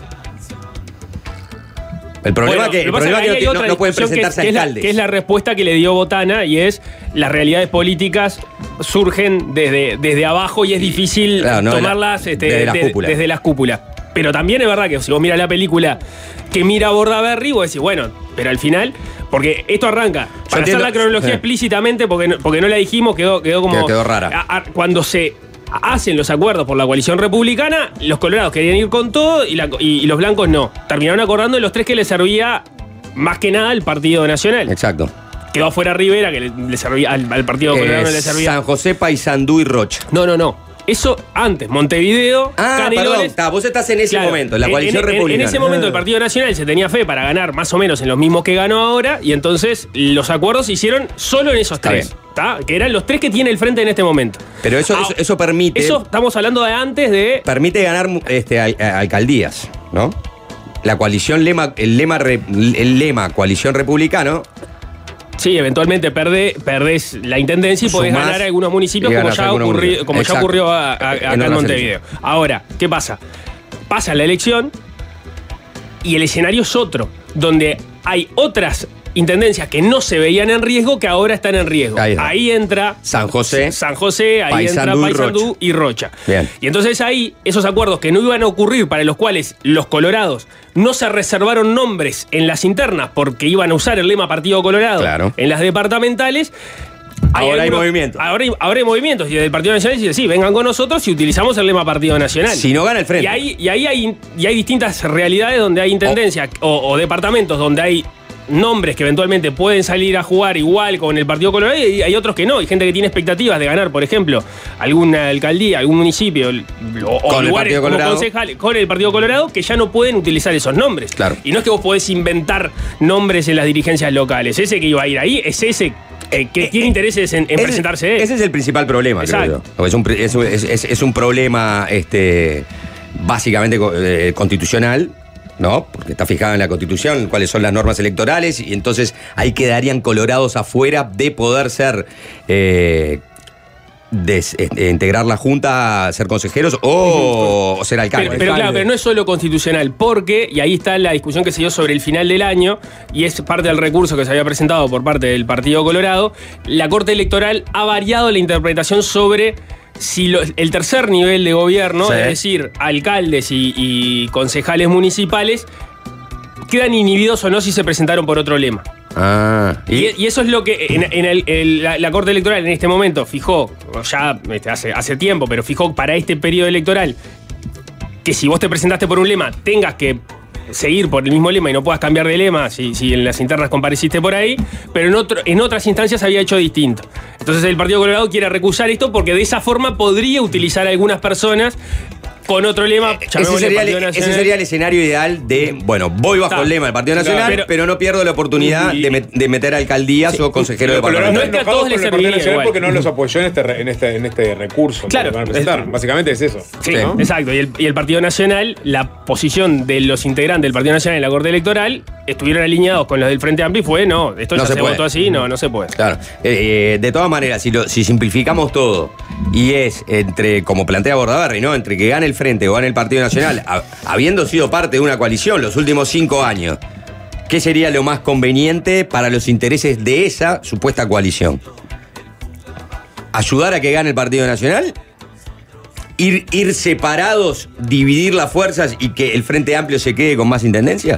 El problema Bueno, es que, el lo que pasa problema es es ahí que hay no, otra no pueden discusión que es- presentarse que es la- alcaldes. Que es la respuesta que le dio Botana y es las realidades políticas surgen desde, desde abajo y es difícil Claro, no, tomarlas la- este, desde las de- cúpulas. desde las cúpulas. Pero también es verdad que si vos miras la película que mira Bordaberry, vos decís, bueno, pero al final, porque esto arranca, para hacer entiendo- la cronología sí. explícitamente, porque no, porque no la dijimos, quedó, quedó como... Quedó- quedó rara. a- a- cuando se hacen los acuerdos por la coalición republicana, los colorados querían ir con todo y, la- y- y los blancos no. Terminaron acordando de los tres que les servía más que nada al Partido Nacional. Exacto. Quedó afuera Rivera, que le, le servía al, al Partido Colorado no Eh, le servía. San José, Paysandú y Rocha. No, no, no. Eso antes, Montevideo, Ah, Canelones. perdón, está, vos estás en ese Claro, momento, en la en- coalición en, en- republicana. En ese momento el Partido Nacional se tenía fe para ganar más o menos en los mismos que ganó ahora y entonces los acuerdos se hicieron solo en esos Está tres. bien. ¿tá? Que eran los tres que tiene el frente en este momento. Pero eso, Ah, eso, eso permite, Eso estamos hablando de antes de... permite ganar este, al- a- alcaldías, ¿no? La coalición lema, el lema, re- el lema coalición republicano. Sí, eventualmente perde, perdés la intendencia y podés Sumás ganar algunos municipios y como, ganás ya, algunos ocurri- municipios. como ya Exacto. ocurrió a- a- acá En en otras Montevideo. Ahora, ¿qué pasa? Pasa la elección y el escenario es otro, donde hay otras intendencias que no se veían en riesgo que ahora están en riesgo. Ahí está. Ahí entra San José, San José, ahí Paysandú y entra Paysandú y Rocha. Bien. Y entonces ahí, esos acuerdos que no iban a ocurrir, para los cuales los colorados no se reservaron nombres en las internas porque iban a usar el lema Partido Colorado Claro. en las departamentales, Ahora hay algunos- movimiento. Ahora hay, ahora hay movimientos. Y del Partido Nacional dice, sí, vengan con nosotros y utilizamos el lema Partido Nacional. Si no gana el frente. Y ahí, y ahí hay, y hay distintas realidades donde hay intendencias o, o departamentos donde hay nombres que eventualmente pueden salir a jugar igual con el Partido Colorado y hay otros que no. Hay gente que tiene expectativas de ganar, por ejemplo, alguna alcaldía, algún municipio o, o Con el lugares Partido como Colorado. concejal con el Partido Colorado que ya no pueden utilizar esos nombres. Claro. Y no es que vos podés inventar nombres en las dirigencias locales. Ese que iba a ir ahí es ese eh, que tiene intereses en, en Ese- presentarse él. Ese es el principal problema, creo Exacto. yo. Porque es un, pri- es, un- es- es- es un problema este, básicamente co- eh, constitucional, ¿no? Porque está fijado en la Constitución cuáles son las normas electorales y entonces ahí quedarían colorados afuera de poder ser. Eh, de eh, integrar la Junta, ser consejeros o, o ser alcalde. Pero, pero claro, pero no es solo constitucional, porque, y ahí está la discusión que se dio sobre el final del año, y es parte del recurso que se había presentado por parte del Partido Colorado, la Corte Electoral ha variado la interpretación sobre si lo- el tercer nivel de gobierno, Sí. es decir, alcaldes y, y concejales municipales, quedan inhibidos o no si se presentaron por otro lema. Ah, Y, y eso es lo que en, en el- el- la, la Corte Electoral en este momento fijó, ya este, hace, hace tiempo, pero fijó para este periodo electoral que si vos te presentaste por un lema tengas que seguir por el mismo lema y no puedas cambiar de lema si, si en las internas compareciste por ahí, pero en, otro, en otras instancias había hecho distinto. Entonces el Partido Colorado quiere recusar esto porque de esa forma podría utilizar a algunas personas con otro lema. Ese llamémosle sería, el, Partido ese Nacional. sería el escenario ideal de, bueno, voy bajo Está. el lema del Partido Claro, Nacional, pero- pero, no pierdo la oportunidad Y- de, met- de meter alcaldías o consejeros de Los colorados No es están que a todos enojados les con el Partido serviría Nacional igual. porque no los apoyó en este, re- en este, en este recurso Claro. que van a presentar. Básicamente es eso. Sí, ¿no? exacto. Y el, y el Partido Nacional, la posición de los integrantes del Partido Nacional en la Corte Electoral estuvieron alineados con los del Frente Amplio y fue, no, esto No ya se se, puede. votó así, no, no se puede. Claro. Eh, eh, de todas maneras, si, lo- si simplificamos todo y es entre, como plantea Bordaberry, ¿no? Entre que gane el Frente o gane el Partido Nacional, a- habiendo sido parte de una coalición los últimos cinco años, ¿qué sería lo más conveniente para los intereses de esa supuesta coalición? ¿Ayudar a que gane el Partido Nacional? ¿Ir, ir separados, dividir las fuerzas y que el Frente Amplio se quede con más intendencia?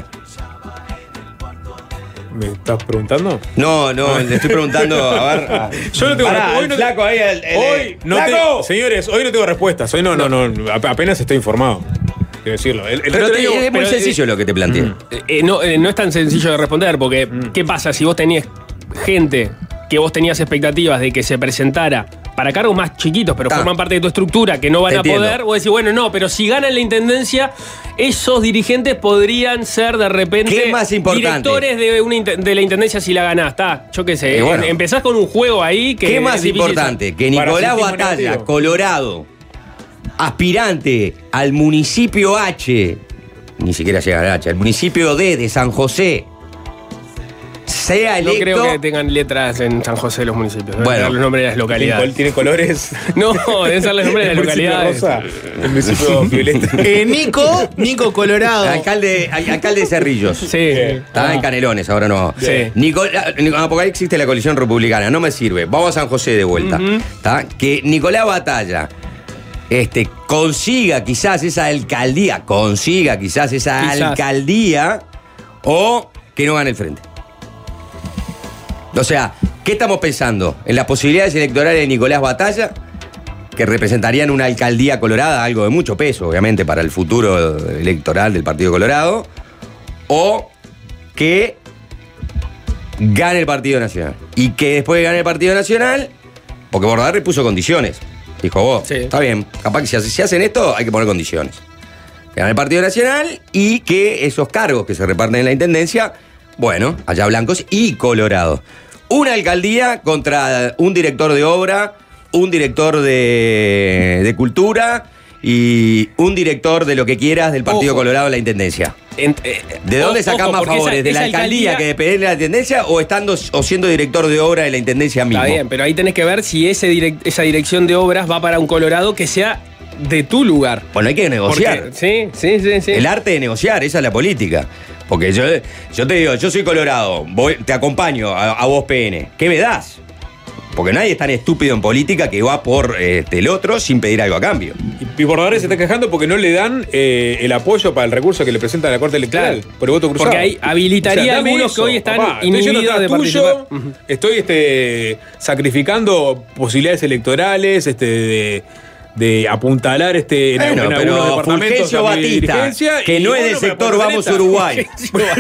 ¿Me estás preguntando? No, no, le estoy preguntando a ver. a- Yo no tengo Pará, respuesta. el flaco ahí, el- el- Hoy no ¡Flaco! te- señores, hoy no tengo respuestas. Hoy no, no, no, ap- apenas estoy informado. Quiero decirlo. El, el Pero resto te- digo- es muy pero, sencillo eh, lo que te planteé. Eh, eh, no, eh, no es tan sencillo de responder, porque Mm. ¿qué pasa si vos tenías gente que vos tenías expectativas de que se presentara para cargos más chiquitos, pero Ta. forman parte de tu estructura, que no van Te a entiendo. poder? Vos decís, bueno, no, pero si ganan la intendencia, esos dirigentes podrían ser de repente ¿Qué es más importante? directores de, una, inte- de la intendencia si la ganás. Está, yo qué sé. Y bueno. em- empezás con un juego ahí que. ¿Qué más es difícil importante? Que Para Nicolás sistema Batalla, negativo. Colorado, aspirante al municipio H, ni siquiera llega al H, al municipio D de San José, sea No electo. creo que tengan letras en San José los municipios. Deben Bueno. ser los nombres de las ¿Tiene, localidades. col- tiene colores. No, deben ser los nombres de las El municipio localidades. rosa, el municipio violeta. Eh, Nico, Nico Colorado. Alcalde, al- alcalde de Cerrillos. Sí. Estaba en Canelones, ahora no. Sí. Nicolás, no, porque ahí existe la coalición republicana, no me sirve. Vamos a San José de vuelta. ¿Tá? Que Nicolás Batalla este, consiga quizás esa alcaldía, consiga quizás esa Quizás. alcaldía o que no gane el Frente. O sea, ¿qué estamos pensando? En las posibilidades electorales de Nicolás Batalla, que representarían una alcaldía colorada, algo de mucho peso, obviamente, para el futuro electoral del Partido Colorado, o que gane el Partido Nacional. Y que después de gane el Partido Nacional, porque Bordaberry puso condiciones. Dijo, vos, Sí. está bien, capaz que si, hace- si hacen esto, hay que poner condiciones. Que gane el Partido Nacional y que esos cargos que se reparten en la Intendencia, bueno, allá blancos y colorados. Una alcaldía contra un director de obra, un director de, de cultura y un director de lo que quieras del Partido Ojo. Colorado en la Intendencia. En- eh, ¿De dónde ojo, sacás más porque esa- favores? ¿De la esa alcaldía, que depende de la Intendencia o estando o siendo director de obra de la Intendencia mismo? Está bien, pero ahí tenés que ver si ese direc- esa dirección de obras va para un Colorado que sea de tu lugar. Bueno, hay que negociar. Porque- sí, sí, sí, sí. El arte de negociar, esa es la política. Porque yo, yo te digo, yo soy colorado, voy- te acompaño a, a vos P N. ¿Qué me das? Porque nadie es tan estúpido en política que va por este, el otro sin pedir algo a cambio. Y, y Bordaberry se está quejando porque no le dan eh, el apoyo para el recurso que le presenta a la Corte Electoral Claro. por el voto cruzado. Porque ahí habilitaría O sea, a dame algunos eso, que hoy están papá. Estoy yendo inhibidos atrás de tuyo, participar. Ujú. Estoy este, sacrificando posibilidades electorales, este, de, de apuntalar este, en, Bueno, en algunos pero departamentos Fulgencio a mi Batista, dirigencia, que y no es bueno, del pero sector por Vamos Zaneta. Uruguay.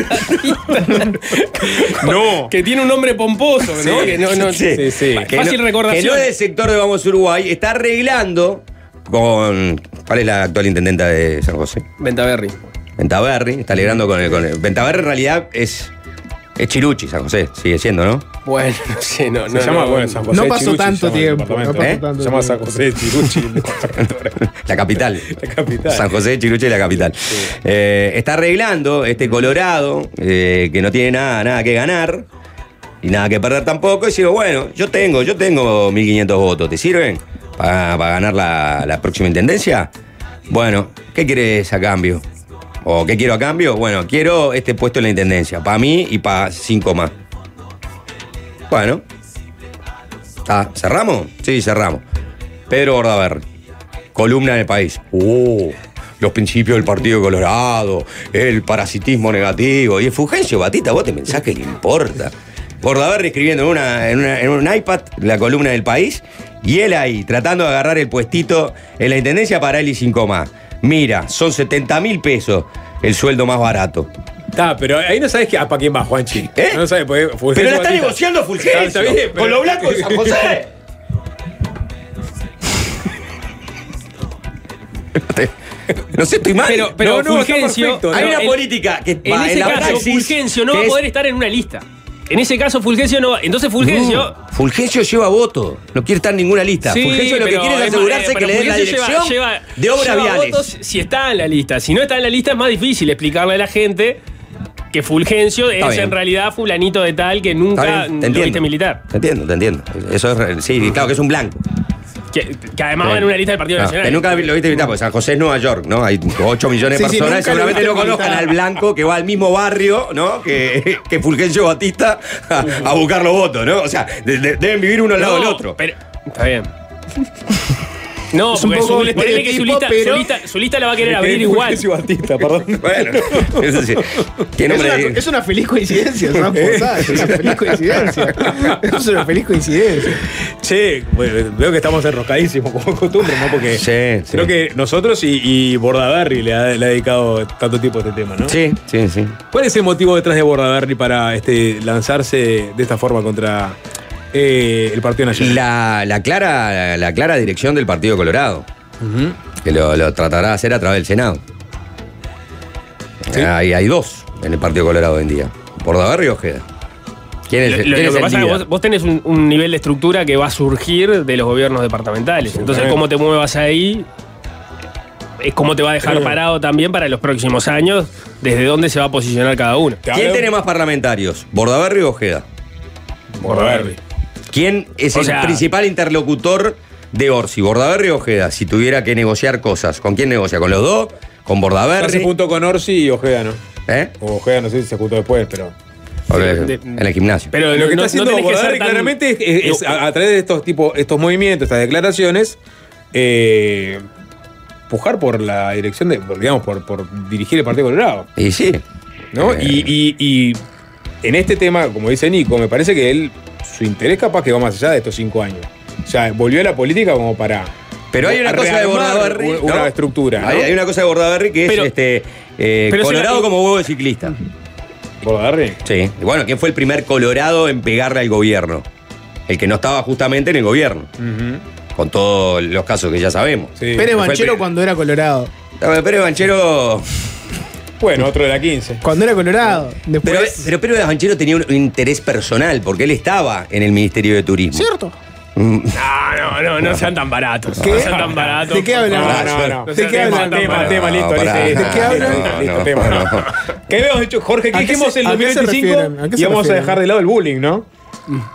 No. Que tiene un nombre pomposo, ¿no? Sí, Que no, no, sí. Sí, sí. Que Fácil no, recordación. Que no es del sector de Vamos Uruguay, está arreglando con. ¿Cuál es la actual intendenta de San José? Ventaverri. Ventaverri, está alegrando con el. Con el Ventaverri en realidad es. Es Chiruchi, San José, sigue siendo, ¿no? Bueno, no sé, no, no. Se llama, no, bueno, San José No de pasó Chiruchi, tanto se llama el tiempo, departamento. no pasó ¿Eh? tanto Se llama San tiempo. José de Chiruchi. el departamento. La capital. La capital. San José de Chiruche y la capital. Eh, está arreglando este Colorado, eh, que no tiene nada, nada que ganar y nada que perder tampoco. Y digo, bueno, yo tengo, yo tengo mil quinientos votos, ¿te sirven para, para ganar la, la próxima intendencia? Bueno, ¿qué quieres a cambio? ¿O qué quiero a cambio? Bueno, quiero este puesto en la intendencia, para mí y para cinco más. Bueno. Ah, ¿cerramos? Sí, cerramos. Pedro Bordaberry, columna en El País. Oh, los principios del Partido Colorado, el parasitismo negativo. Y el Fulgencio Batista, vos te pensás que le importa. Bordaberry escribiendo en, una, en, una, en un iPad la columna del País y él ahí tratando de agarrar el puestito en la intendencia para él y cinco más. Mira, son setenta mil pesos el sueldo más barato. Está, pero ahí no sabes que, ah, para quién va, Juanchi. ¿Eh? No sabes, porque Fulgencio Pero la está Batista- negociando Fulgencio. Está bien, pero- Con lo blanco de San José. No sé, estoy mal. Pero, pero No, no, está Fulgencio. perfecto. Hay no, una en- política que En va ese la caso, praxis, Fulgencio no que va a es- poder estar en una lista. En ese caso, Fulgencio no va. Entonces, Fulgencio. No, Fulgencio lleva voto, no quiere estar en ninguna lista. Sí, Fulgencio lo que pero quiere es es asegurarse más, que pero le den la Fulgencio lleva- dirección lleva- de obras lleva viales. votos si está en la lista. Si no está en la lista, es más difícil explicarle a la gente que Fulgencio Está es bien. en realidad fulanito de tal que nunca Está bien, te lo entiendo. viste militar. Te entiendo, te entiendo. Eso es, re- sí, claro que es un blanco. Que, que además va en una lista del Partido No, Nacional. que nunca lo viste militar, porque San José es Nueva York, ¿no? Hay ocho millones de Sí, sí, personas y nunca lo seguramente viste no conozcan militar. al blanco que va al mismo barrio, ¿no? Que, que Fulgencio Batista a, a buscar los votos, ¿no? O sea, de- de- deben vivir uno al lado No, del otro. Pero, está bien. No, Es un porque poco su, un ponele que su estereotipo, lista, pero- su, lista, su lista la va a querer Me abrir quedé igual. Fulgencio Batista, perdón. Bueno, eso sí. ¿Qué Es nombre una, de- es una feliz coincidencia, San José. Es una feliz coincidencia. Es una feliz coincidencia. Che, bueno, veo que estamos enroscadísimos como costumbre, ¿no? Porque Sí, sí. creo que nosotros y, y Bordaberry le ha, le ha dedicado tanto tiempo a este tema, ¿no? Sí, sí, sí. ¿Cuál es el motivo detrás de Bordaberry para este, lanzarse de esta forma contra eh, el Partido Nacional? La, la clara, la, la clara dirección del Partido Colorado, Ujú. que lo, lo tratará de hacer a través del Senado. Sí. Hay, hay dos en el Partido Colorado hoy en día. Bordaberry y Ojeda. ¿Quién es, Lo, quién lo es que el pasa es que líder? vos, vos tenés un, un nivel de estructura que va a surgir de los gobiernos departamentales. Entonces, Sí. cómo te muevas ahí es cómo te va a dejar Sí. parado también para los próximos años, desde dónde se va a posicionar cada uno. Te ¿Quién hablo- tiene más parlamentarios? ¿Bordaberry o Ojeda? Bordaberry. ¿Quién es O el sea- principal interlocutor de Orsi? ¿Bordaberry o Ojeda? Si tuviera que negociar cosas, ¿con quién negocia? ¿Con los dos? ¿Con Ya se Bordaberry? juntó con Orsi y Ojeda, ¿no? ¿Eh? O Ojeda no sé si se juntó después, pero... Ok, de- en el gimnasio. Pero Lo que no- está haciendo no tenés que ser Bordaberry tan- claramente es, es- es a, a través de estos, tipo, estos movimientos, estas declaraciones, eh, pujar por la dirección de, por, digamos, por, por dirigir el Partido Colorado. Y sí. ¿No? Eh. Y, y- y en este tema, como dice Nico, me parece que él, su interés capaz que va más allá de estos cinco años. O sea, volvió a la política como para. Pero hay una cosa de rearmar Bordaberry. Una, ¿no? estructura. ¿no? Hay, hay una cosa de Bordaberry que es Pero- este eh, pero Colorado será- como huevo de ciclista. Bordaberry. Sí. Y bueno, ¿quién fue el primer Colorado en pegarle al gobierno? El que no estaba justamente en el gobierno. Ujú. Con todos los casos que ya sabemos. Sí. Pérez fue el Banchero pe- cuando era Colorado. No, Pérez Banchero. Bueno, otro de la quince. Cuando era Colorado. Pero, Después. pero Pérez Banchero tenía un interés personal porque él estaba en el Ministerio de Turismo. ¿Cierto? Mm. No, no, no, no sean tan baratos. ¿Qué? No sean tan baratos. ¿De qué hablan? No, no, no. ¿De sean qué tan hablan? tan Tema, baratos. tema, listo, No, listo. pará. listo, ¿De qué hablan? listo, listo, No, tema. no. ¿Qué habíamos hecho, Jorge? ¿Qué ¿A qué dijimos se- en a qué se dos mil veinticinco? refieren? ¿A qué se Y vamos a refieren? dejar de lado el bullying, ¿no?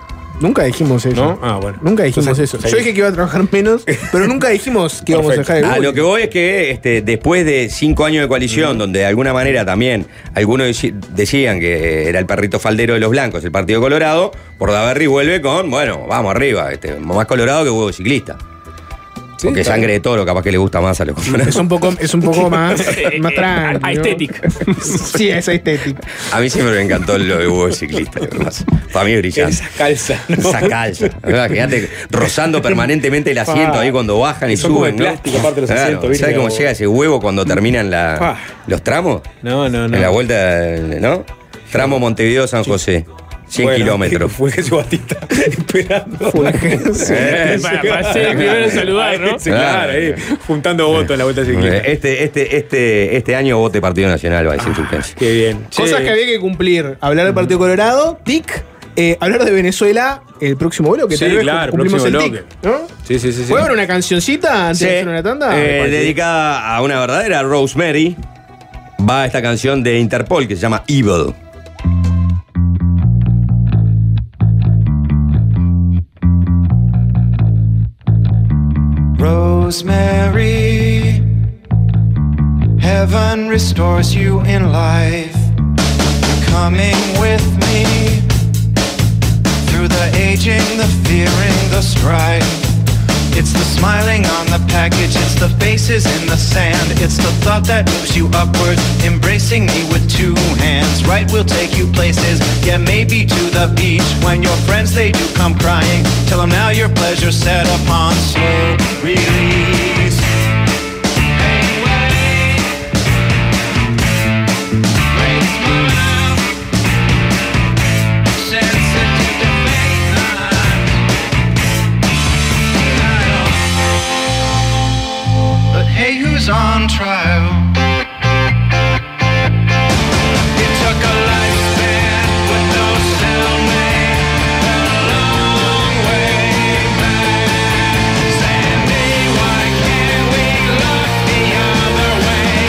Nunca dijimos eso. ¿No? Ah, bueno. Nunca dijimos Entonces, eso. sí. Yo dije que iba a trabajar menos, pero nunca dijimos que íbamos a dejar de A Google. lo que voy es que este, después de cinco años de coalición, donde de alguna manera también algunos deci- decían que era el perrito faldero de los blancos, el Partido Colorado, Bordaberry vuelve con, bueno, vamos arriba, este, más colorado que huevo ciclista. Porque está sangre de toro capaz que le gusta más a los Es un poco, es un poco más, más tranquilo. Aesthetic. Sí, es estético. A mí siempre me encantó lo de huevo ciclista. Además. Para mí es brillante. Esa calza, ¿no? Esa calza. ¿Verdad? Quedate rozando permanentemente el asiento ahí cuando bajan y, Y son como suben, de ¿no? plástico, aparte los Claro. asientos, ¿viste? ¿Sabes cómo Como- llega ese huevo cuando terminan la- Ah. los tramos? No, no, no. En la vuelta, ¿no? Tramo Montevideo-San José. cien Bueno, kilómetros. Fue Jesús Batista esperando. Eh, Para, para ser el primero en saludar, ¿no? Sí, claro, ahí, juntando votos en la vuelta ciclista. Este, este, este, este año vote Partido Nacional, va a decir Fulgencio. Qué bien. Cosas Che, que había que cumplir. Hablar del Partido Colorado, tic. Eh, hablar de Venezuela, el próximo bloque. Sí, tal vez claro, cumplimos el próximo tic, ¿no? Sí, sí, sí. sí. ¿Puede haber una cancioncita antes Sí, de hacer una tanda? eh, Cualquier- dedicada a una verdadera Rosemary, va esta canción de Interpol que se llama Evil. Rosemary, heaven restores you in life. You're coming with me through the aging, the fearing, the strife. It's the smiling on the package, it's the faces in the sand. It's the thought that moves you upwards, embracing me with two hands. Right, we'll take you places, yeah, maybe to the beach. When your friends, they do come crying, tell them now your pleasure's set upon slow release. But hey, who's on trial? It took a lifespan with no cellmate, a long way back. Sandy, why can't we look the other way?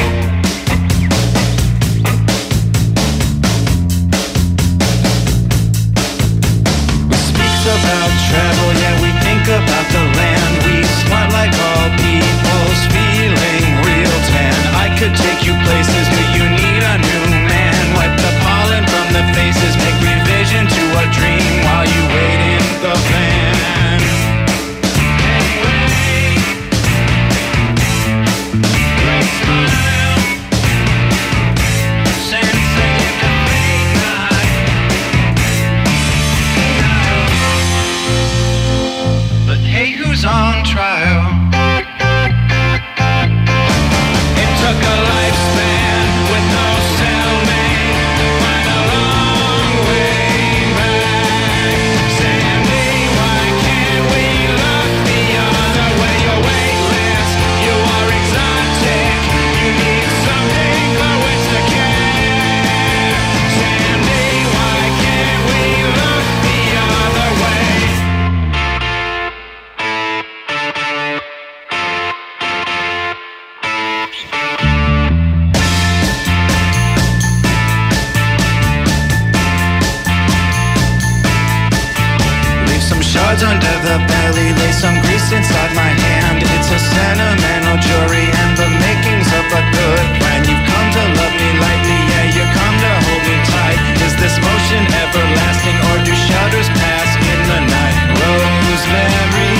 We speak about travel, yeah, we think about the land. We smart like all people's feeling real tan. I could take you places, but you need a new man. Wipe the pollen from the faces, make revision to a dream while you wait in the van. Great smile, sensing it the late night. But hey, who's on trial? It took a lifespan with no cellmate, find a long way back. Sandy, why can't we look the other way? You're weightless, you are exotic, you need something for which to care. Sandy, why can't we look the other way? Leave some shards under the belly, lay some grease inside my hand. It's a sentimental jury and the makings of a good plan. You've come to love me lightly, yeah, you come to hold me tight. Is this motion everlasting or do shadows pass in the night? Rosemary,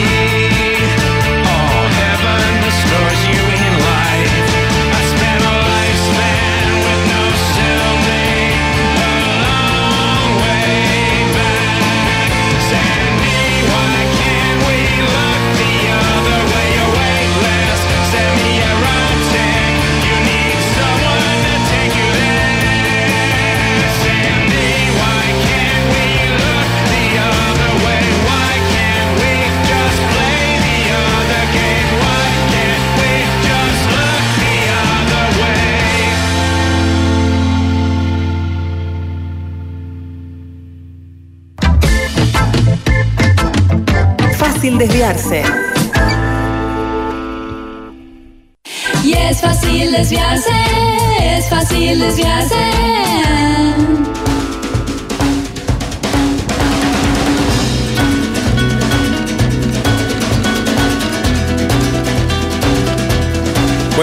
all heaven restores you in life. I spent a lifespan with no cellmate, a long way back. Sandy, why can't we look the other way? You're weightless, semi-erotic, you need someone to take you there. Sandy, why can't we look the other way? Why can't we just play the other game? Why can't we just look the other way? Fácil desviarse. Y es fácil desviarse, es fácil desviarse.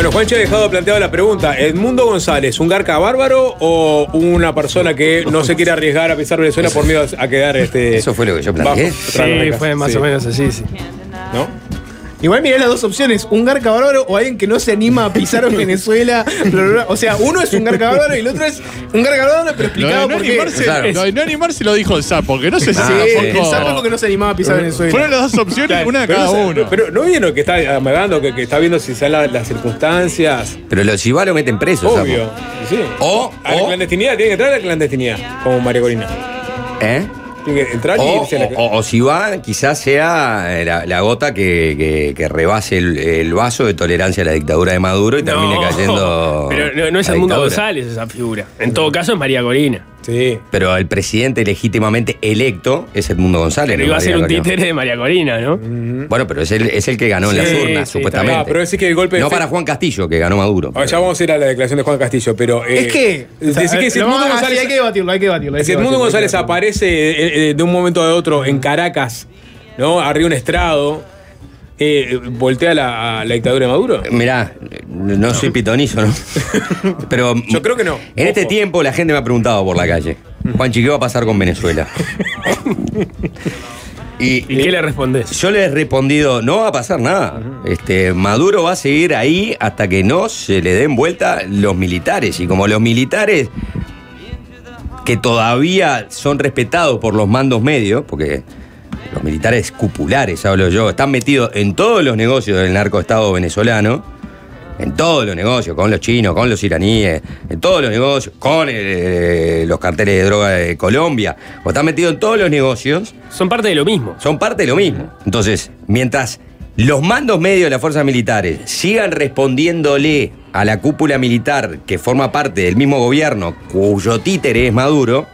Bueno, Juanchi ha dejado planteado la pregunta. ¿Edmundo González, un garca bárbaro o una persona que no se quiere arriesgar a pisar Venezuela por miedo a quedar este. Eso fue lo que yo planteé. bajo- Sí, fue más Sí. o menos así, sí. ¿No? Igual mirá las dos opciones, un garca bárbaro o alguien que no se anima a pisar en Venezuela. Bla, bla, bla. O sea, uno es un garca bárbaro y el otro es un garca bárbaro, pero Lo de explicado no por qué. animarse, Claro. lo de no animarse lo dijo el sapo, que no se Sí, sabe. el sapo es porque no se animaba a pisar Venezuela. Fueron las dos opciones, una de Pero, cada no sé, uno. Pero no vieron que está amagando, que, que está viendo si salen la- las circunstancias. Pero los Chivá lo meten preso, Obvio. sapo. Sí. O, A la o, clandestinidad, tiene que entrar a la clandestinidad, como María Corina. ¿eh? Tiene que entrar y O, irse a la o- o- o si va, quizás sea eh, la, la gota que, que- que rebase el, el vaso de tolerancia a la dictadura de Maduro y termine No, cayendo. Pero no, no es la Edmundo dictadura. González esa figura. En todo caso es María Corina. Sí. Pero el presidente legítimamente electo es Edmundo González. Pero no iba a ser María un Corina. títere de María Corina, ¿no? Bueno, pero es el, es el que ganó en Sí, las sí, urnas, está supuestamente. Ah, pero decís que el golpe de No fe- para Juan Castillo, que ganó Maduro. Ah, ya vamos a ir a la declaración de Juan Castillo, pero. eh, Es que. decís que si lo Edmundo vamos a- González. sí, hay que debatirlo, hay que debatirlo. hay Si que Edmundo debatirlo, hay González que debatirlo. aparece eh, eh, de un momento a otro en Caracas, ¿no? Arriba un estrado, eh, voltea la, a la dictadura de Maduro. Mirá, no soy pitonizo, ¿no? Pero Yo creo que no. en este Ojo. tiempo la gente me ha preguntado por la calle, Juanchi, ¿qué va a pasar con Venezuela? y, ¿Y qué le respondés? Yo le he respondido, no va a pasar nada. Este, Maduro va a seguir ahí hasta que no se le den vuelta los militares. Y como los militares que todavía son respetados por los mandos medios, porque los militares cupulares, hablo yo, están metidos en todos los negocios del narcoestado venezolano, en todos los negocios, con los chinos, con los iraníes, en todos los negocios, con eh, los carteles de droga de Colombia, o están metidos en todos los negocios, Son parte de lo mismo. son parte de lo mismo. Entonces, mientras los mandos medios de las fuerzas militares sigan respondiéndole a la cúpula militar que forma parte del mismo gobierno cuyo títere es Maduro,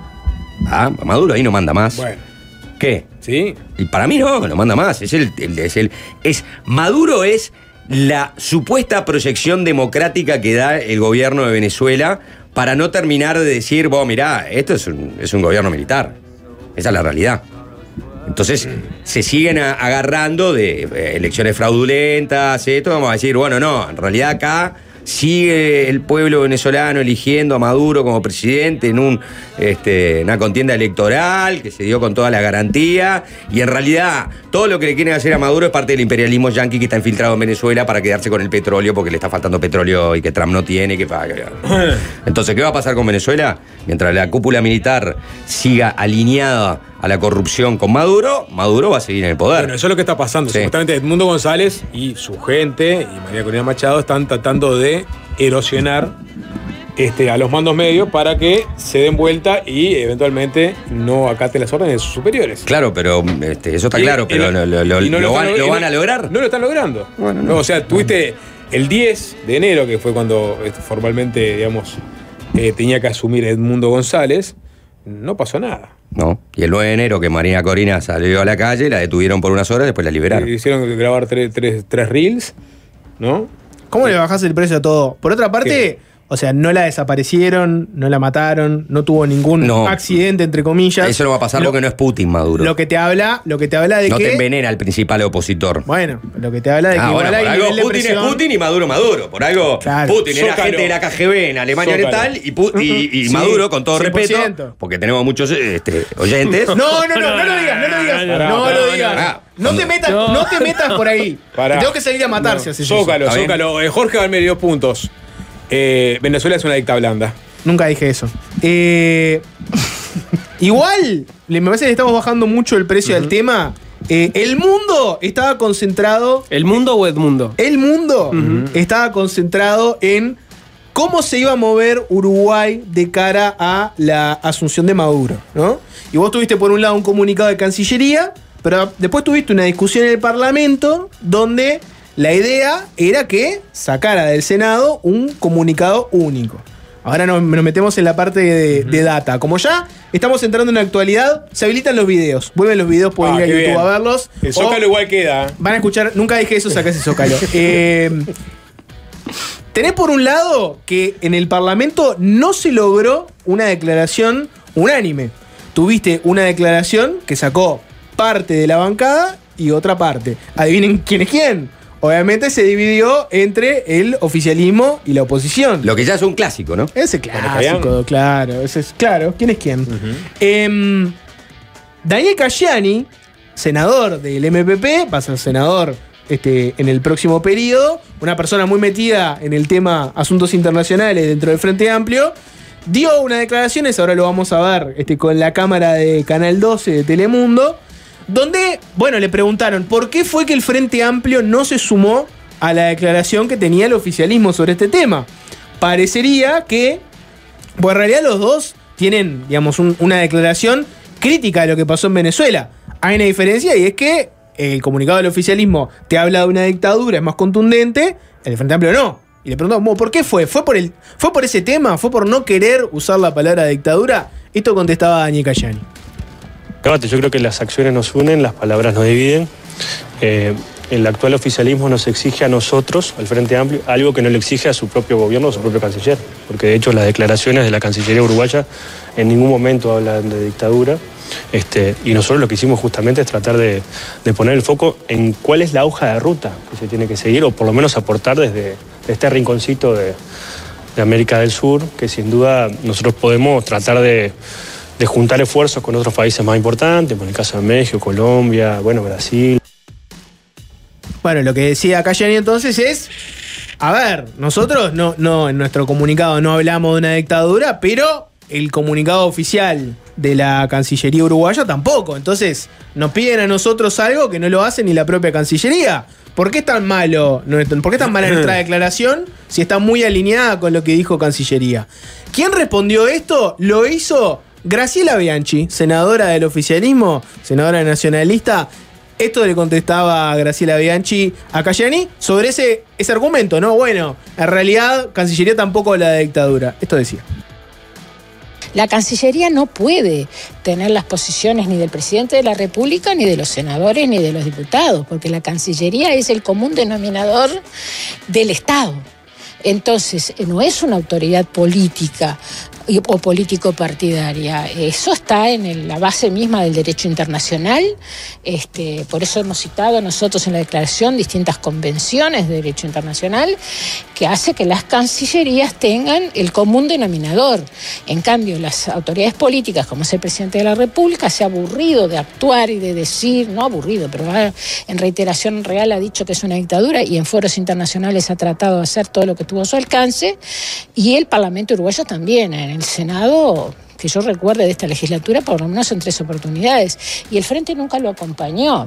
ah, Maduro ahí no manda más. Bueno, ¿Qué? sí. Y para mí no, no manda más. Es el, el- es el, es Maduro es la supuesta proyección democrática que da el gobierno de Venezuela para no terminar de decir, vos mirá, esto es un, es un gobierno militar. Esa es la realidad. Entonces se siguen a- agarrando de eh, elecciones fraudulentas, esto, vamos a decir, bueno, no, en realidad acá sigue el pueblo venezolano eligiendo a Maduro como presidente en un, este, una contienda electoral que se dio con toda la garantía, y en realidad todo lo que le quieren hacer a Maduro es parte del imperialismo yanqui que está infiltrado en Venezuela para quedarse con el petróleo porque le está faltando petróleo y que Trump no tiene. Que paga. Entonces, ¿qué va a pasar con Venezuela? Mientras la cúpula militar siga alineada a la corrupción con Maduro, Maduro va a seguir en el poder. Bueno, eso es lo que está pasando. Sí. Supuestamente Edmundo González y su gente y María Corina Machado están tratando de erosionar este, a los mandos medios para que se den vuelta y eventualmente no acaten las órdenes de sus superiores. Claro, pero este, eso está Y- claro, y pero no- lo, lo- y no lo están van, log- lo y van no- a lograr. No lo están logrando. Bueno, No, o sea, tuviste el diez de enero, que fue cuando este, formalmente, digamos, eh, tenía que asumir Edmundo González, no pasó nada. No. Y el nueve de enero que María Corina salió a la calle, la detuvieron por unas horas, después la liberaron. Eh, Hicieron grabar tres, tres, tres reels, ¿no? ¿Cómo le bajás el precio a todo? Por otra parte, ¿Qué? o sea, no la desaparecieron, no la mataron, no tuvo ningún No. accidente, entre comillas. Eso no va a pasar Lo- porque no es Putin, Maduro. Lo que te habla, lo que te habla de no que. te envenena el principal opositor. Bueno, lo que te habla de que Ah, igual bueno, hay por algo nivel de Putin es presión. Putin y Maduro Maduro. Por algo Claro. Putin era Zócalo. agente de la K G B en Alemania Zócalo. Oriental y, Pu- y- y Sí, Maduro, con todo cien por ciento. respeto, porque tenemos muchos este, oyentes. No, no, no, no lo digas, no lo digas. Pará, no pará, lo pará. digas. Ah, No te metas, no. no te metas por ahí. Pará. Tengo que salir a matarse. así Zócalo, ¿Está bien? Zócalo. Eh, Jorge Valmeri, dos puntos. Eh, Venezuela es una dicta blanda. Nunca dije eso. Eh, igual, le- me parece que estamos bajando mucho el precio del tema. Eh, el mundo estaba concentrado. ¿El mundo o Edmundo? El mundo estaba concentrado en cómo se iba a mover Uruguay de cara a la asunción de Maduro, ¿no? Y vos tuviste por un lado un comunicado de Cancillería, pero después tuviste una discusión en el Parlamento donde la idea era que sacara del Senado un comunicado único. Ahora nos, nos metemos en la parte de, de data. Como ya estamos entrando en la actualidad, se habilitan los videos. Vuelven los videos, pueden Ah, ir a qué YouTube bien. a verlos. El O Zócalo igual queda. van a escuchar, nunca dije eso, sacá ese Zócalo. Eh, tenés por un lado que en el Parlamento no se logró una declaración unánime. Tuviste una declaración que sacó parte de la bancada y otra parte. Adivinen quién es quién. obviamente se dividió entre el oficialismo y la oposición. Lo que ya es un clásico, ¿no? Ese clásico, claro. Ese es, claro, ¿quién es quién? Uh-huh. eh, Daniel Cayani, senador del M P P, va a ser senador este, en el próximo periodo, una persona muy metida en el tema asuntos internacionales dentro del Frente Amplio, dio unas declaraciones, ahora lo vamos a ver este, con la cámara de Canal doce de Telemundo, donde, bueno, le preguntaron por qué fue que el Frente Amplio no se sumó a la declaración que tenía el oficialismo sobre este tema. Parecería que, pues en realidad los dos tienen, digamos, un, una declaración crítica de lo que pasó en Venezuela. Hay una diferencia y es que el comunicado del oficialismo te habla de una dictadura, es más contundente, el Frente Amplio no. Y le preguntamos, ¿por qué fue? ¿Fue por, el, ¿Fue por ese tema? ¿Fue por no querer usar la palabra dictadura? Esto contestaba Daniel Cayani. Yo creo que las acciones nos unen, las palabras nos dividen. Eh, el actual oficialismo nos exige a nosotros, al Frente Amplio, algo que no le exige a su propio gobierno o a su propio canciller. Porque de hecho las declaraciones de la Cancillería uruguaya en ningún momento hablan de dictadura. Este, y nosotros lo que hicimos justamente es tratar de, de poner el foco en cuál es la hoja de ruta que se tiene que seguir, o por lo menos aportar desde este rinconcito de, de América del Sur, que sin duda nosotros podemos tratar de, de juntar esfuerzos con otros países más importantes, por el caso de México, Colombia, bueno, Brasil. Bueno, lo que decía Cayani entonces es, a ver, nosotros no, no, en nuestro comunicado no hablamos de una dictadura, pero el comunicado oficial de la Cancillería uruguaya tampoco. Entonces, nos piden a nosotros algo que no lo hace ni la propia Cancillería. ¿Por qué es tan malo? ¿Por qué es tan mala nuestra declaración si está muy alineada con lo que dijo Cancillería? ¿Quién respondió esto? Lo hizo Graciela Bianchi, senadora del oficialismo, senadora nacionalista. Esto le contestaba Graciela Bianchi a Cayani sobre ese, ese argumento, ¿no? Bueno, en realidad Cancillería tampoco habla de dictadura. Esto decía. La Cancillería no puede tener las posiciones ni del presidente de la República, ni de los senadores, ni de los diputados, porque la Cancillería es el común denominador del Estado. Entonces, no es una autoridad política o político-partidaria. Eso está en el, la base misma del derecho internacional. Este, por eso hemos citado nosotros en la declaración distintas convenciones de derecho internacional que hace que las cancillerías tengan el común denominador. En cambio, las autoridades políticas, como es el presidente de la República, se ha aburrido de actuar y de decir, no aburrido, pero en reiteración real ha dicho que es una dictadura y en foros internacionales ha tratado de hacer todo lo que tuvo a su alcance, y el Parlamento uruguayo también. En el Senado, que yo recuerde de esta legislatura, por lo menos en tres oportunidades, y el Frente nunca lo acompañó.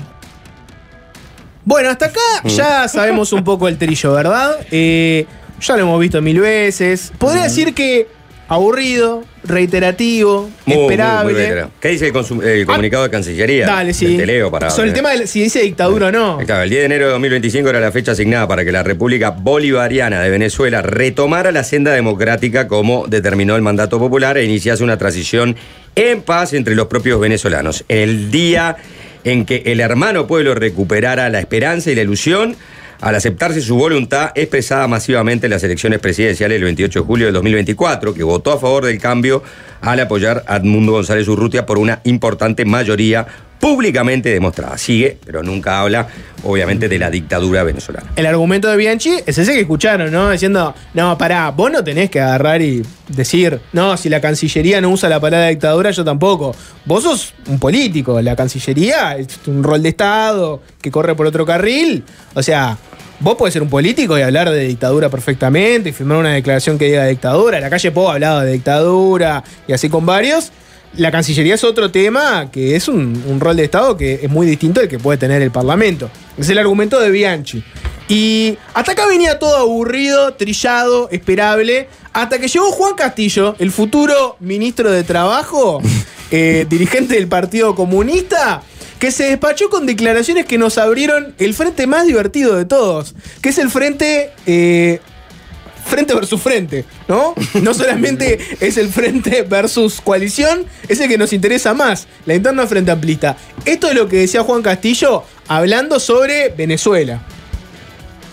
Bueno, hasta acá ya sabemos un poco el trillo, ¿verdad? Eh, ya lo hemos visto mil veces. Podría uh-huh. decir que aburrido, reiterativo, muy, esperable. Muy, muy ¿Qué dice el, consum- el comunicado ah, de Cancillería? Dale, sí. Te leo para, Sobre el tema de si dice dictadura o no. Claro, el diez de enero de dos mil veinticinco era la fecha asignada para que la República Bolivariana de Venezuela retomara la senda democrática como determinó el mandato popular e iniciase una transición en paz entre los propios venezolanos. El día en que el hermano pueblo recuperara la esperanza y la ilusión al aceptarse su voluntad expresada masivamente en las elecciones presidenciales del veintiocho de julio del dos mil veinticuatro, que votó a favor del cambio al apoyar a Edmundo González Urrutia por una importante mayoría públicamente demostrada. Sigue, pero nunca habla, obviamente, de la dictadura venezolana. El argumento de Bianchi es ese que escucharon, ¿no? Diciendo, no, pará, vos no tenés que agarrar y decir, no, si la Cancillería no usa la palabra dictadura, yo tampoco. Vos sos un político, la Cancillería es un rol de Estado que corre por otro carril. O sea, vos podés ser un político y hablar de dictadura perfectamente y firmar una declaración que diga dictadura. La calle Pou ha hablado de dictadura y así con varios. La Cancillería es otro tema que es un, un rol de Estado que es muy distinto al que puede tener el Parlamento. Es el argumento de Bianchi. Y hasta acá venía todo aburrido, trillado, esperable, hasta que llegó Juan Castillo, el futuro ministro de Trabajo, eh, dirigente del Partido Comunista, que se despachó con declaraciones que nos abrieron el frente más divertido de todos, que es el frente... Eh, Frente versus frente, ¿no? No solamente es el frente versus coalición, es el que nos interesa más, la interna frente amplista. Esto es lo que decía Juan Castillo hablando sobre Venezuela.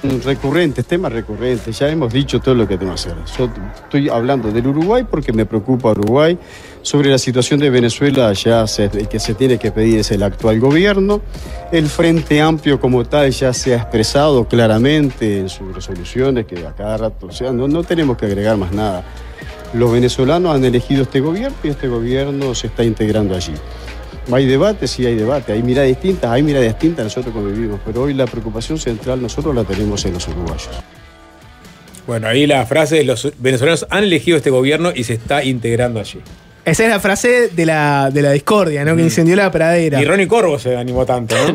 Recurrentes, temas recurrentes. Ya hemos dicho todo lo que tenemos que hacer. Yo estoy hablando del Uruguay porque me preocupa Uruguay. Sobre la situación de Venezuela, ya se, el que se tiene que pedir es el actual gobierno. El Frente Amplio como tal ya se ha expresado claramente en sus resoluciones, que a cada rato, o sea, no, no tenemos que agregar más nada. Los venezolanos han elegido este gobierno y este gobierno se está integrando allí. Hay debate, sí hay debate, hay miradas distintas, hay miradas distintas, nosotros convivimos, pero hoy la preocupación central nosotros la tenemos en los uruguayos. Bueno, ahí la frase es: los venezolanos han elegido este gobierno y se está integrando allí. Esa es la frase de la, de la discordia, ¿no? Que incendió la pradera. Y Ronnie Corvo se animó tanto, ¿no?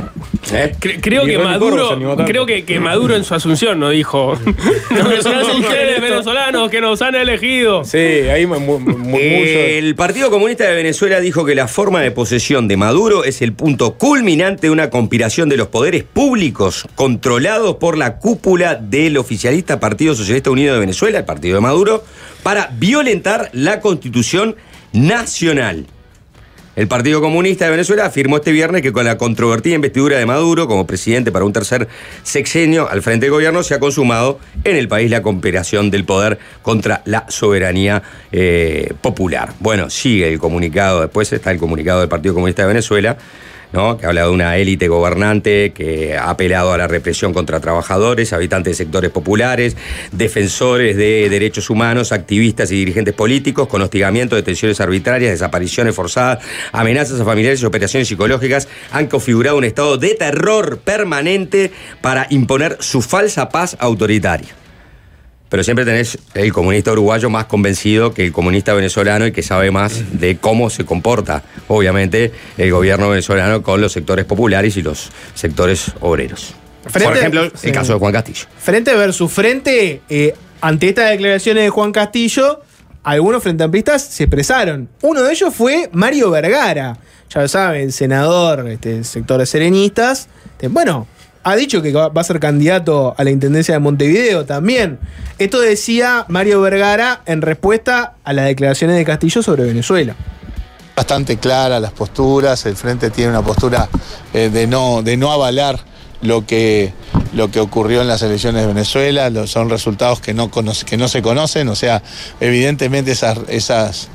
¿Eh? Cre- creo, que Maduro, creo que, que Maduro en su asunción no dijo: los venezolanos son ustedes, venezolanos, que nos han elegido. Sí, ahí mu- mu- mu- El Partido Comunista de Venezuela dijo que la forma de posesión de Maduro es el punto culminante de una conspiración de los poderes públicos controlados por la cúpula del oficialista Partido Socialista Unido de Venezuela, el partido de Maduro, para violentar la Constitución nacional. El Partido Comunista de Venezuela afirmó este viernes que con la controvertida investidura de Maduro como presidente para un tercer sexenio al frente del gobierno se ha consumado en el país la conspiración del poder contra la soberanía eh, popular. Bueno, sigue el comunicado, después está el comunicado del Partido Comunista de Venezuela, ¿no? Que habla de una élite gobernante que ha apelado a la represión contra trabajadores, habitantes de sectores populares, defensores de derechos humanos, activistas y dirigentes políticos, con hostigamiento, detenciones arbitrarias, desapariciones forzadas, amenazas a familiares y operaciones psicológicas. Han configurado un estado de terror permanente para imponer su falsa paz autoritaria. Pero siempre tenés el comunista uruguayo más convencido que el comunista venezolano y que sabe más de cómo se comporta, obviamente, el gobierno venezolano con los sectores populares y los sectores obreros. Frente- Por ejemplo, sí. el caso de Juan Castillo. Frente versus frente, eh, ante estas declaraciones de Juan Castillo, algunos frente amplistas se expresaron. Uno de ellos fue Mario Vergara, ya lo saben, senador, este, sectores sereñistas. Este, bueno, ha dicho que va a ser candidato a la intendencia de Montevideo también. Esto decía Mario Vergara en respuesta a las declaraciones de Castillo sobre Venezuela. Bastante clara las posturas, el Frente tiene una postura eh, de, no, de no avalar lo que, lo que ocurrió en las elecciones de Venezuela, lo- son resultados que no, conoce- que no se conocen, o sea, evidentemente esas, esas,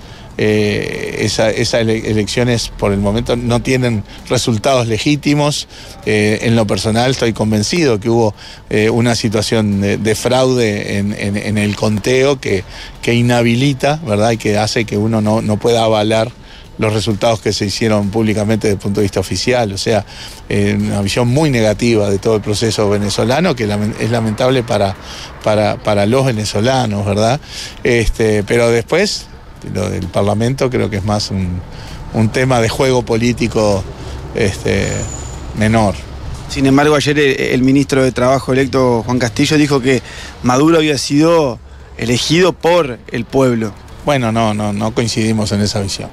eh, esa- esas ele- elecciones por el momento no tienen resultados legítimos. Eh, en lo personal estoy convencido que hubo eh, una situación de, de fraude en, en- en el conteo que, que inhabilita, ¿verdad? Y que hace que uno no, no pueda avalar los resultados que se hicieron públicamente desde el punto de vista oficial. O sea, eh, una visión muy negativa de todo el proceso venezolano, que lamen- es lamentable para, para, para los venezolanos, ¿verdad? Este, pero después, lo del Parlamento creo que es más un, un tema de juego político este, menor. Sin embargo, ayer el, el ministro de Trabajo electo, Juan Castillo, dijo que Maduro había sido elegido por el pueblo. Bueno, no, no, no coincidimos en esa visión.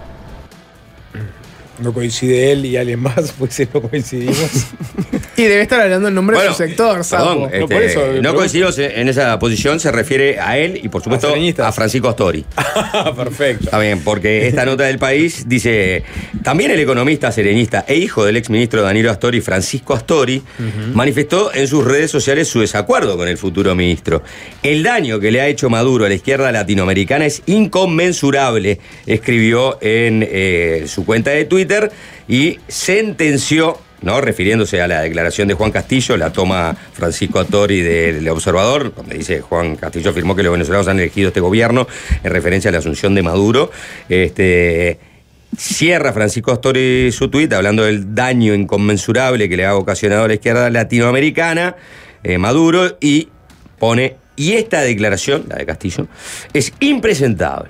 No coincide él y alguien más, pues si no coincidimos. Y debe estar hablando en nombre Bueno, de su sector, Sapo. Perdón, este, no coincidimos en esa posición, se refiere a él y por supuesto a, Francisco Astori. Perfecto. Está bien, porque esta nota del País dice: también el economista serenista e hijo del exministro Danilo Astori, Francisco Astori, manifestó en sus redes sociales su desacuerdo con el futuro ministro. El daño que le ha hecho Maduro a la izquierda latinoamericana es inconmensurable, escribió en eh, su cuenta de Twitter y sentenció, ¿no? Refiriéndose a la declaración de Juan Castillo, la toma Francisco Astori del Observador, donde dice: Juan Castillo afirmó que los venezolanos han elegido este gobierno en referencia a la asunción de Maduro. Este, cierra Francisco Astori su tuit hablando del daño inconmensurable que le ha ocasionado a la izquierda latinoamericana eh, Maduro, y pone: y esta declaración, la de Castillo, es impresentable.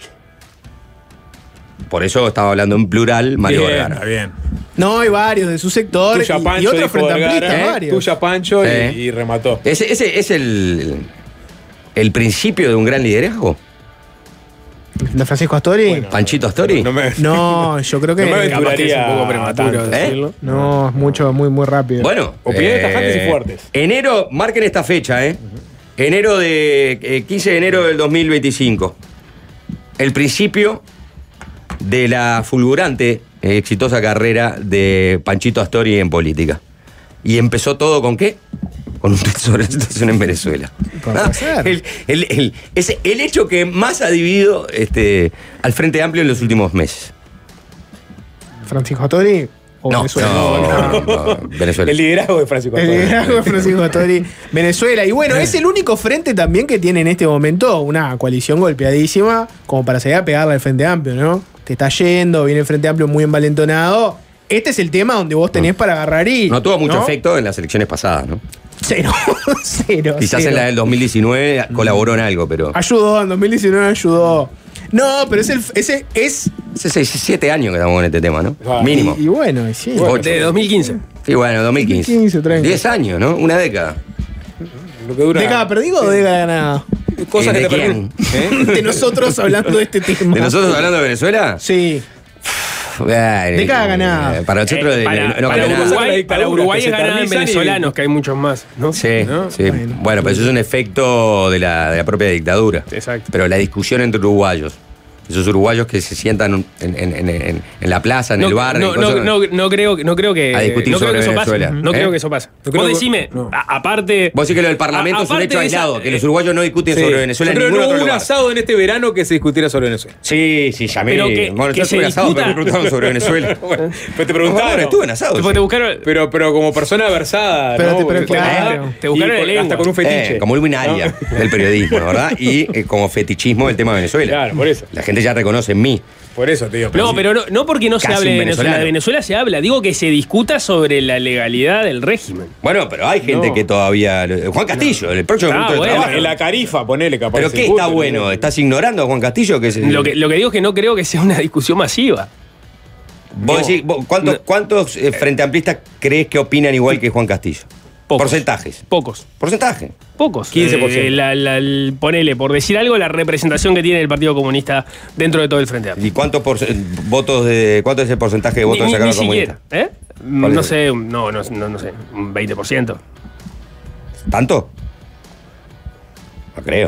Por eso estaba hablando en plural Mario Bien, Vergara. bien. No, hay varios de su sector Tuya, y, Pancho, y otros dijo frente Vergara, amplistas, ¿eh? varios. Tuya, Pancho, y- Sí. y, remató. ¿Ese, ese es el, el principio de un gran liderazgo? ¿De Francisco Astori? ¿Panchito Astori? No, me, No, yo creo que no me capaz que es un aventuraría poco prematuro tanto, decirlo. ¿eh? No, es mucho, muy, muy rápido. Bueno. Opiniones eh, tajantes y fuertes. Enero, marquen esta fecha, ¿eh? Enero de. eh, quince de enero del dos mil veinticinco. El principio de la fulgurante, eh, exitosa carrera de Panchito Astori en política. ¿Y empezó todo con qué? con un tweet sobre la situación en Venezuela. Ah, el, el, el, es el hecho que más ha dividido este, al Frente Amplio en los últimos meses. Francisco Tori. O No, Venezuela. no, no, Venezuela. El liderazgo de Francisco El Tori. liderazgo de Francisco Tori. Venezuela. Y bueno, es el único frente también que tiene en este momento una coalición golpeadísima como para salir a pegarle al Frente Amplio, ¿no? Te está yendo, viene el Frente Amplio muy envalentonado. Este es el tema donde vos tenés para agarrar y. No tuvo mucho ¿no? efecto en las elecciones pasadas, ¿no? Cero. Cero. Quizás cero. en la del dos mil diecinueve colaboró en algo, pero. Ayudó, en dos mil diecinueve ayudó. No, pero es el, ese es. Hace seis, siete años que estamos con este tema, ¿no? Mínimo. Y, y bueno, y sí. Ocho. De dos mil quince. Sí, bueno, dos mil quince. dos mil quince, treinta. Diez años, ¿no? Una década. Lo que dura. ¿Década perdida o década ganada? Cosas ¿De que te quién? perdí. De nosotros hablando de este tema. ¿De nosotros hablando de Venezuela? Sí. Bueno, Década ganada. Para nosotros Eh, de, para, no para ganó nada. Uruguay, dictadura, para Uruguay que es se ganada en eternizan y- venezolanos, que hay muchos más, ¿no? Sí, ¿No? sí. Bueno, pero eso es un efecto de la, de la propia dictadura. Exacto. Pero la discusión entre uruguayos. Esos uruguayos que se sientan en, en- en- en- en la plaza, en No, el bar. no, en no, cosas- no, no creo, no creo que. A discutir no creo sobre que eso pase. Venezuela. No ¿Eh? creo que eso pase. Yo creo Vos que- decime, no. a- aparte. Vos decís que lo del Parlamento a- es un aparte hecho de esa- aislado, que los eh, uruguayos no discuten Sí. sobre Venezuela en Yo creo ningún que no otro hubo un lugar. asado en este verano que se discutiera sobre Venezuela. Sí, sí, llamé. Pero que- bueno, que yo se estuve asado, discuta- pero me preguntaron sobre Venezuela. Bueno, pero te Bueno, preguntaron. estuve en asado. Porque yo. te buscaron. Pero, pero como persona versada, Pero ¿no? te- pero Porque- claro. Te buscaron y el con- hasta lengua. con un fetiche. Eh, como luminaria del periodismo, ¿verdad? Y eh, como fetichismo del tema de Venezuela. Claro, por eso. La gente ya reconoce en mí. Por eso te digo. No, pero no, no porque no se Casi hable un de Venezuela. venezolano. De Venezuela se habla. Digo que se discuta sobre la legalidad del régimen. Bueno, pero hay gente No. que todavía. Juan Castillo, el próximo Ah, ministro de bueno. Trabajo. En la Carifa, ponele capaz. ¿Pero se qué discute, está bueno? ¿no? ¿Estás ignorando a Juan Castillo? Que es, Lo que, lo que digo es que no creo que sea una discusión masiva. Vos decís, vos, ¿cuántos, cuántos eh, frente amplistas crees que opinan igual que Juan Castillo? Pocos. Porcentajes. Pocos. Porcentaje. Pocos. quince por ciento. Eh, la- la- el- ponele, por decir algo, la representación que tiene el Partido Comunista dentro de todo el Frente Amplio. ¿Y cuántos por- votos de cuánto es el porcentaje de votos Ni- ni- sacaron ni los comunistas? siquiera, ¿eh? ¿Cuál No es? sé, no, no, no, no sé, un veinte por ciento. ¿Tanto? No creo.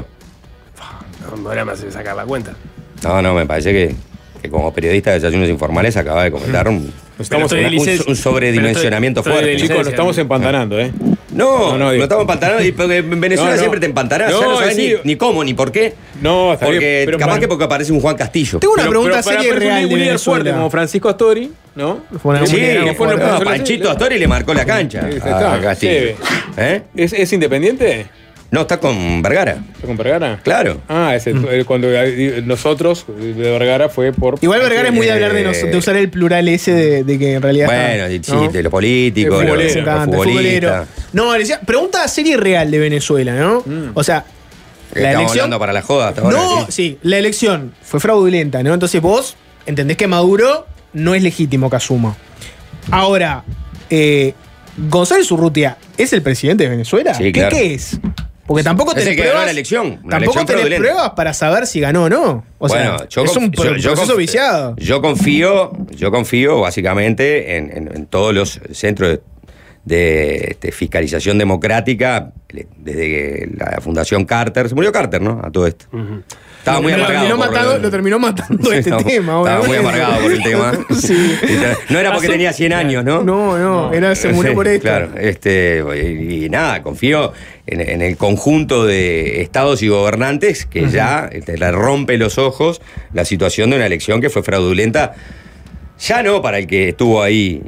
No, ahora me hace sacar la cuenta. No, no, me parece que, que como periodista de Desayunos Informales acaba de comentar un, Estamos estoy una- de un- licencia. un sobredimensionamiento Pero estoy- fuerte. estoy de Chicos, nos estamos empantanando, ¿eh? No, No, no, no, digo. estamos empantanando. Y porque en Venezuela No, no. siempre te empantanás. No, ya no sabes sí. ni, ni cómo ni por qué. No, está Porque bien, pero capaz para- que porque aparece un Juan Castillo. Tengo una Pero- pregunta pero para seria y personas real de un líder fuerte Venezuela. como Francisco Astori, ¿no? Fue una Sí, comunidad que fue fuerte. lo- no, Panchito Astori le marcó la cancha Sí, a está. Castillo. Sí. ¿Eh? ¿Es, es independiente? No, está con Vergara. ¿Está con Vergara? Claro. Ah, ese, eh, cuando eh, nosotros de Vergara fue por. Igual Vergara es muy de hablar de, Eh, nos- de usar el plural ese de, de que en realidad. Bueno, está, y sí, ¿no? de los políticos, El los, futbolero. Les los encanta, el futbolero. futbolistas. No, le decía, pregunta seria y real de Venezuela, ¿no? O sea, Que la estamos elección. hablando para la joda hasta ahora. No, ¿sí? sí, la elección fue fraudulenta, ¿no? Entonces vos entendés que Maduro no es legítimo que asuma. Ahora, eh, González Urrutia, ¿es el presidente de Venezuela? Sí, ¿Qué, claro. ¿Qué es? Porque tampoco Es tenés el que ganó pruebas. la elección, una tampoco elección tenés fraudulenta. pruebas para saber si ganó o no. O sea, Bueno, yo es conf- un pro- yo- yo proceso conf- viciado. Yo confío, yo confío básicamente en, en- en todos los centros de, de, este, fiscalización democrática, le- desde que la Fundación Carter, se murió Carter, ¿no? A todo esto. Estaba muy lo, amargado. terminó por- matando, lo terminó matando este Estaba- tema. Estaba muy obviamente. amargado por el tema. Sí. No era porque Pasó- tenía cien años, ¿no? No, no, era, se murió Sí, por esto. Claro, este, y, y nada, confío en, en el conjunto de estados y gobernantes que Ujú. ya este, le rompe los ojos la situación de una elección que fue fraudulenta. Ya no para el que estuvo ahí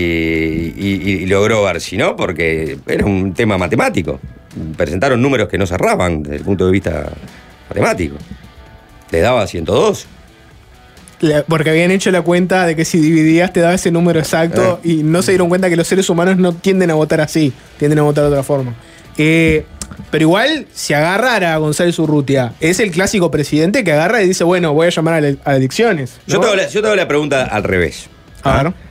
y, y- y logró ver, sino porque era un tema matemático. Presentaron números que no cerraban desde el punto de vista matemático. Le daba ciento dos. La- Porque habían hecho la cuenta de que si dividías te daba ese número exacto y no se dieron cuenta que los seres humanos no tienden a votar así, tienden a votar de otra forma. Eh, pero igual, si agarrara a González Urrutia, es el clásico presidente que agarra y dice, bueno, voy a llamar a, le- a elecciones. ¿no? Yo, te hago la, yo te hago la pregunta al revés. A ver.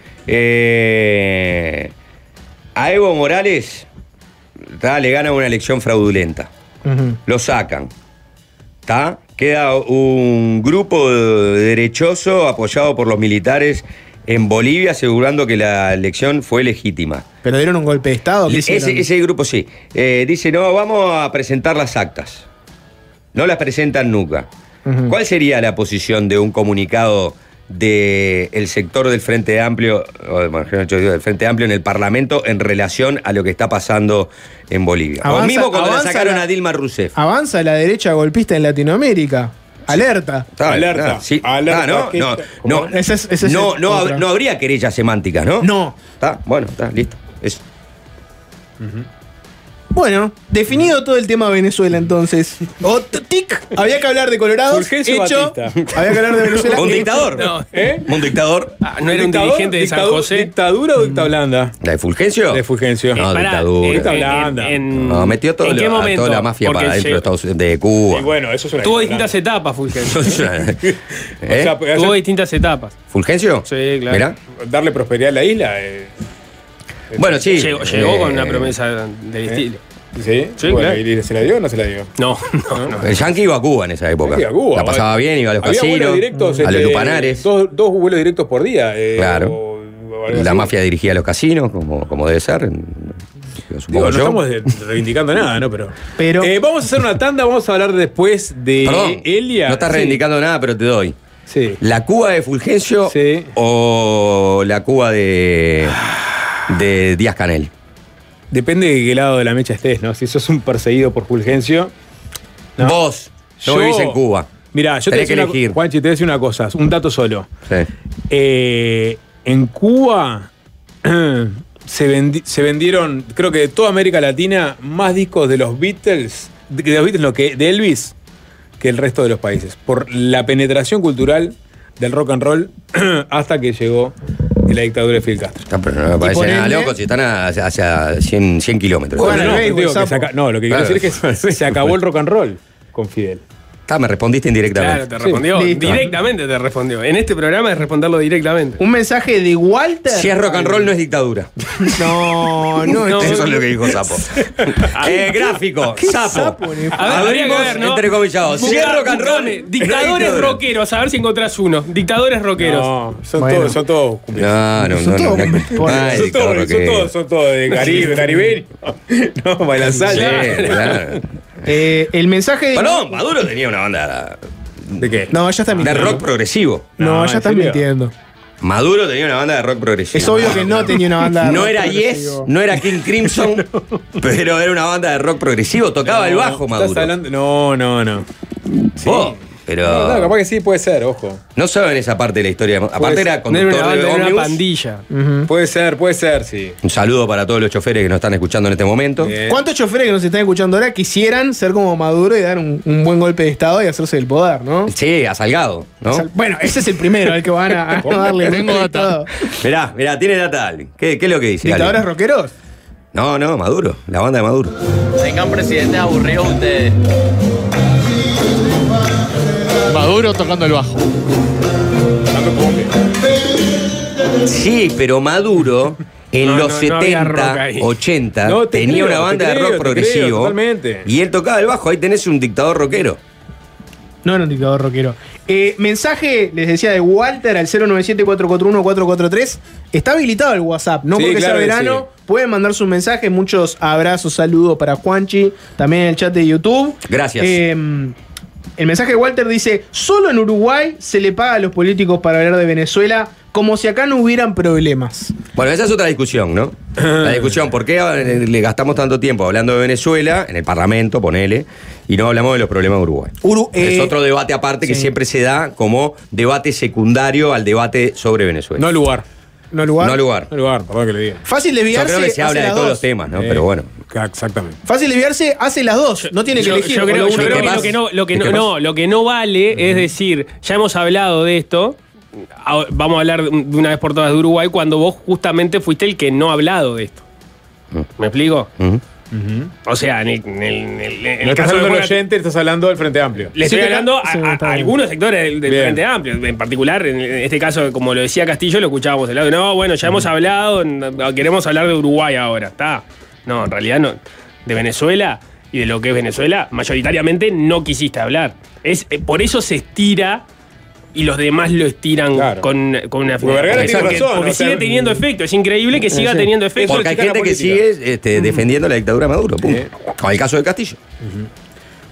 Eh, a Evo Morales ¿tá? le gana una elección fraudulenta. Ujú. Lo sacan. ¿tá? Queda un grupo derechoso apoyado por los militares en Bolivia asegurando que la elección fue legítima. Pero dieron un golpe de Estado. ¿qué hicieron? Ese, ese grupo sí. Eh, dice, no, vamos a presentar las actas. No las presentan nunca. Ujú. ¿Cuál sería la posición de un comunicado del sector del Frente Amplio, o de- bueno, yo digo del Frente Amplio en el Parlamento en relación a lo que está pasando en Bolivia. o Avanza- mismo cuando le avanza sacaron la- a Dilma Rousseff. Avanza la derecha golpista en Latinoamérica. Alerta. Está, Alerta. ah, sí. Alerta. Ah, no, ¿Qué- no, cómo? no, Ese es- ese es no, el no, hab- otra. no habría querellas semánticas, ¿no? No. Está, bueno, está, listo. Eso. Bueno, definido todo el tema Venezuela entonces. O t- tic, había que hablar de Colorado. Fulgencio Hecho. Batista. Había que hablar de Venezuela. Un hecho. dictador. No. ¿Eh? Un dictador. Ah, no era un Dictador, dirigente de San dictador, José. ¿Dictadura o dicta blanda? ¿La de Fulgencio? De Fulgencio. No, Pará, dictadura. en- Dicta en- blanda. en- No, metió todo ¿En lo- qué a momento? toda la mafia Porque para adentro de, llegó- Estados- de Cuba. Y bueno, eso es una Tuvo dicta distintas etapas, Fulgencio. ¿Eh? O sea, puede Tuvo hacer- distintas etapas. ¿Fulgencio? Sí, claro. Mirá. darle prosperidad a la isla. eh. Bueno, sí. Llegó, llegó Eh, con una promesa del estilo. ¿Sí? Sí, Bueno, claro. ¿y se la dio o no se la dio? No, no, no. El Yankee iba a Cuba en esa época. Iba a Cuba, la pasaba vale. bien, iba a los Había vuelos casinos, directos, a los este, lupanares. Dos, dos vuelos directos por día. eh, Claro. o- o algo La así. mafia dirigía los casinos, como, como debe ser. Digo, Supongo no yo. estamos de- reivindicando nada, ¿no? Pero, Pero- Eh, vamos a hacer una tanda, vamos a hablar después de Perdón, Elia. no estás Sí. reivindicando nada, pero te doy. Sí. ¿La Cuba de Fulgencio Sí. o la Cuba de, de Díaz Canel? Depende de qué lado de la mecha estés, ¿no? Si sos un perseguido por Fulgencio. no. Vos, no Yo- vivís en Cuba. Mirá, yo te voy a Tenés decir que una, elegir. Juanchi, te voy a decir una cosa, un dato solo. Sí. Eh, en Cuba se, vendi- se vendieron, creo que de toda América Latina, más discos de los Beatles, de, de los Beatles, no, que de Elvis, que el resto de los países. Por la penetración cultural del rock and roll hasta que llegó la dictadura de Fidel Castro. No, pero no me parece por nada ende- loco si están a- hacia, hacia cien, cien kilómetros. Bueno, no, el béisbol, digo que sapo. se aca- no, lo que quiero Claro. decir es que se acabó el rock and roll con Fidel. Está, me respondiste indirectamente. Claro, te respondió. Listo. Directamente te respondió. En este programa es responderlo directamente. Un mensaje de Walter. Si es rock and roll, no es dictadura. No, no, No, Eso es lo que dijo Sapo. eh, gráfico, Sapo. sapo, ni- A ver, habría que Abrimos ver, ¿no? entrecomillado. Si es Buscá- rock and roll, buscame, dictadores es rockeros, a ver si encontrás uno. Dictadores rockeros. No, son Bueno. todos, son todos cumplidos. No, no, no. Son no, todos no, como- no, por- no, es son, dictador todos, son rockero. todos, son todos de Caribe, caribeño. No, bailan Sí, salsa. claro. Eh, el mensaje de. Perdón, Maduro tenía una banda ¿De qué? No, ya está de mintiendo. rock progresivo. No, No, ya ¿en estás serio? mintiendo. Maduro tenía una banda de rock progresivo. Es obvio que no tenía una banda de No rock era Yes, progresivo. no era King Crimson, pero era una banda de rock progresivo. Tocaba el bajo, ¿Estás Maduro. hablando? No, no, no. Oh, pero No, no, capaz que sí, puede ser, ojo. no saben esa parte de la historia. Aparte Pues, era No era una conductor banda, de era una ómnibus. pandilla. Puede ser, puede ser, sí. Un saludo para todos los choferes que nos están escuchando en este momento. Bien. ¿Cuántos choferes que nos están escuchando ahora quisieran ser como Maduro y dar un, un buen golpe de estado y hacerse del poder, no? Sí, a Salgado, ¿no? O sea, bueno, ese es el primero al que van a, a darle un Tengo golpe de data. estado. Mirá, mirá, tiene data Alvin. ¿Qué, ¿Qué es lo que dice? ¿Dictadores Alvin? rockeros? No, no, Maduro, la banda de Maduro. Tengan presidentes aburridos ustedes. Maduro tocando el bajo. Sí, pero Maduro en No, los no, no había rock setenta, ahí. ochenta No, te tenía creo, una banda te de creo, rock te creo, progresivo. totalmente. Y él tocaba el bajo, ahí tenés un dictador rockero. No era un dictador rockero. Eh, mensaje, les decía, de Walter al cero nueve siete, cuatro cuatro uno, cuatro cuatro tres. Está habilitado el WhatsApp, no Sí, porque claro sea que verano. Pueden mandar sus mensajes. Muchos abrazos, saludos para Juanchi. También en el chat de YouTube. Gracias. Eh, el mensaje de Walter dice: solo en Uruguay se le paga a los políticos para hablar de Venezuela como si acá no hubieran problemas. Bueno, esa es otra discusión, ¿no? La discusión, ¿por qué eh, le gastamos tanto tiempo hablando de Venezuela, en el Parlamento, ponele, y no hablamos de los problemas de Uruguay? Uru- es eh, otro debate aparte que sí. siempre se da como debate secundario al debate sobre Venezuela. No lugar. No lugar. No lugar. No lugar, perdón que le diga. Fácil Yo desviarse. creo que se hace habla de las todos dos. los temas, ¿no? Eh, Pero bueno. Exactamente. Fácil desviarse, hace las dos. No tiene que Yo, elegir. yo o creo, lo yo uno creo o que lo lo otro. que no, lo que ¿Y no, qué no, pasa? lo que no vale es decir, ya hemos hablado de esto. a- Vamos a hablar de una vez por todas de Uruguay cuando vos justamente fuiste el que no ha hablado de esto. ¿Me explico? Ujú. O sea, en el, en el- en el- en el No estás caso de hablando del Juan- oyente, estás hablando del Frente Amplio. le estoy Sí, hablando a, sí, a- está a bien. algunos sectores del, del Bien. Frente Amplio. En particular, en este caso, como lo decía Castillo, lo escuchábamos del lado. No, bueno, ya hemos hablado, n- queremos hablar de Uruguay ahora. Está. No, en realidad no. De Venezuela y de lo que es Venezuela, mayoritariamente no quisiste hablar. Es, eh, por eso se estira y los demás lo estiran Claro. con, con una Porque Vergara tiene Porque, razón, porque o sea, sigue teniendo efecto. Es increíble que siga sí. teniendo efecto. Porque hay chicana gente que política. sigue este, defendiendo la dictadura de Maduro. Punto. Eh. Como el caso de Castillo.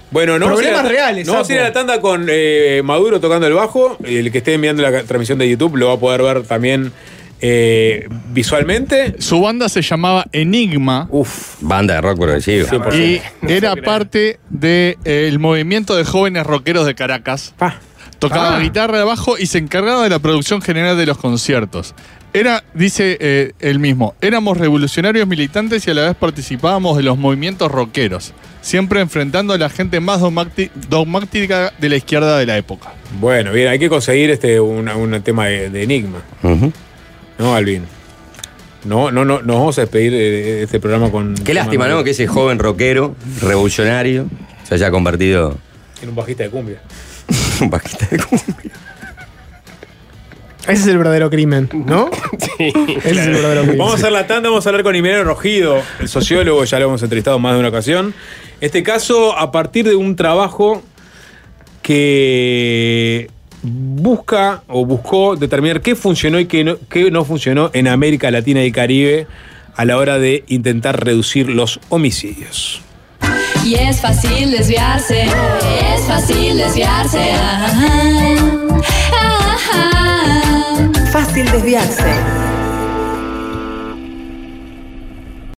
Bueno, no Problemas vamos a ir a- reales, No vamos a ir a la Sapo. tanda con eh, Maduro tocando el bajo. El que esté mirando la transmisión de YouTube lo va a poder ver también eh, visualmente. Su banda se llamaba Enigma. Uf. Banda de rock progresivo. Y era parte del movimiento de jóvenes rockeros de Caracas. Tocaba Ah. guitarra de bajo y se encargaba de la producción general de los conciertos. Era, dice eh, él mismo, éramos revolucionarios militantes y a la vez participábamos de los movimientos rockeros, siempre enfrentando a la gente más dogmati- dogmática de la izquierda de la época. Bueno, bien, hay que conseguir este un, un tema de, de Enigma. ¿No, Alvin? No, no, no, nos vamos a despedir de este programa con. Qué lástima, ¿no? Que ese joven rockero, revolucionario, se haya convertido En un bajista de cumbia. en un bajista de cumbia. Ese es el verdadero crimen, ¿no? Sí. Ese es el verdadero crimen. Vamos a hacer la tanda, vamos a hablar con Imeneo Rogido, el sociólogo, ya lo hemos entrevistado más de una ocasión. Este caso, a partir de un trabajo que busca o buscó determinar qué funcionó y qué no, qué no funcionó en América Latina y Caribe a la hora de intentar reducir los homicidios. Y es fácil desviarse, es fácil desviarse. Ajá, ajá. Fácil desviarse.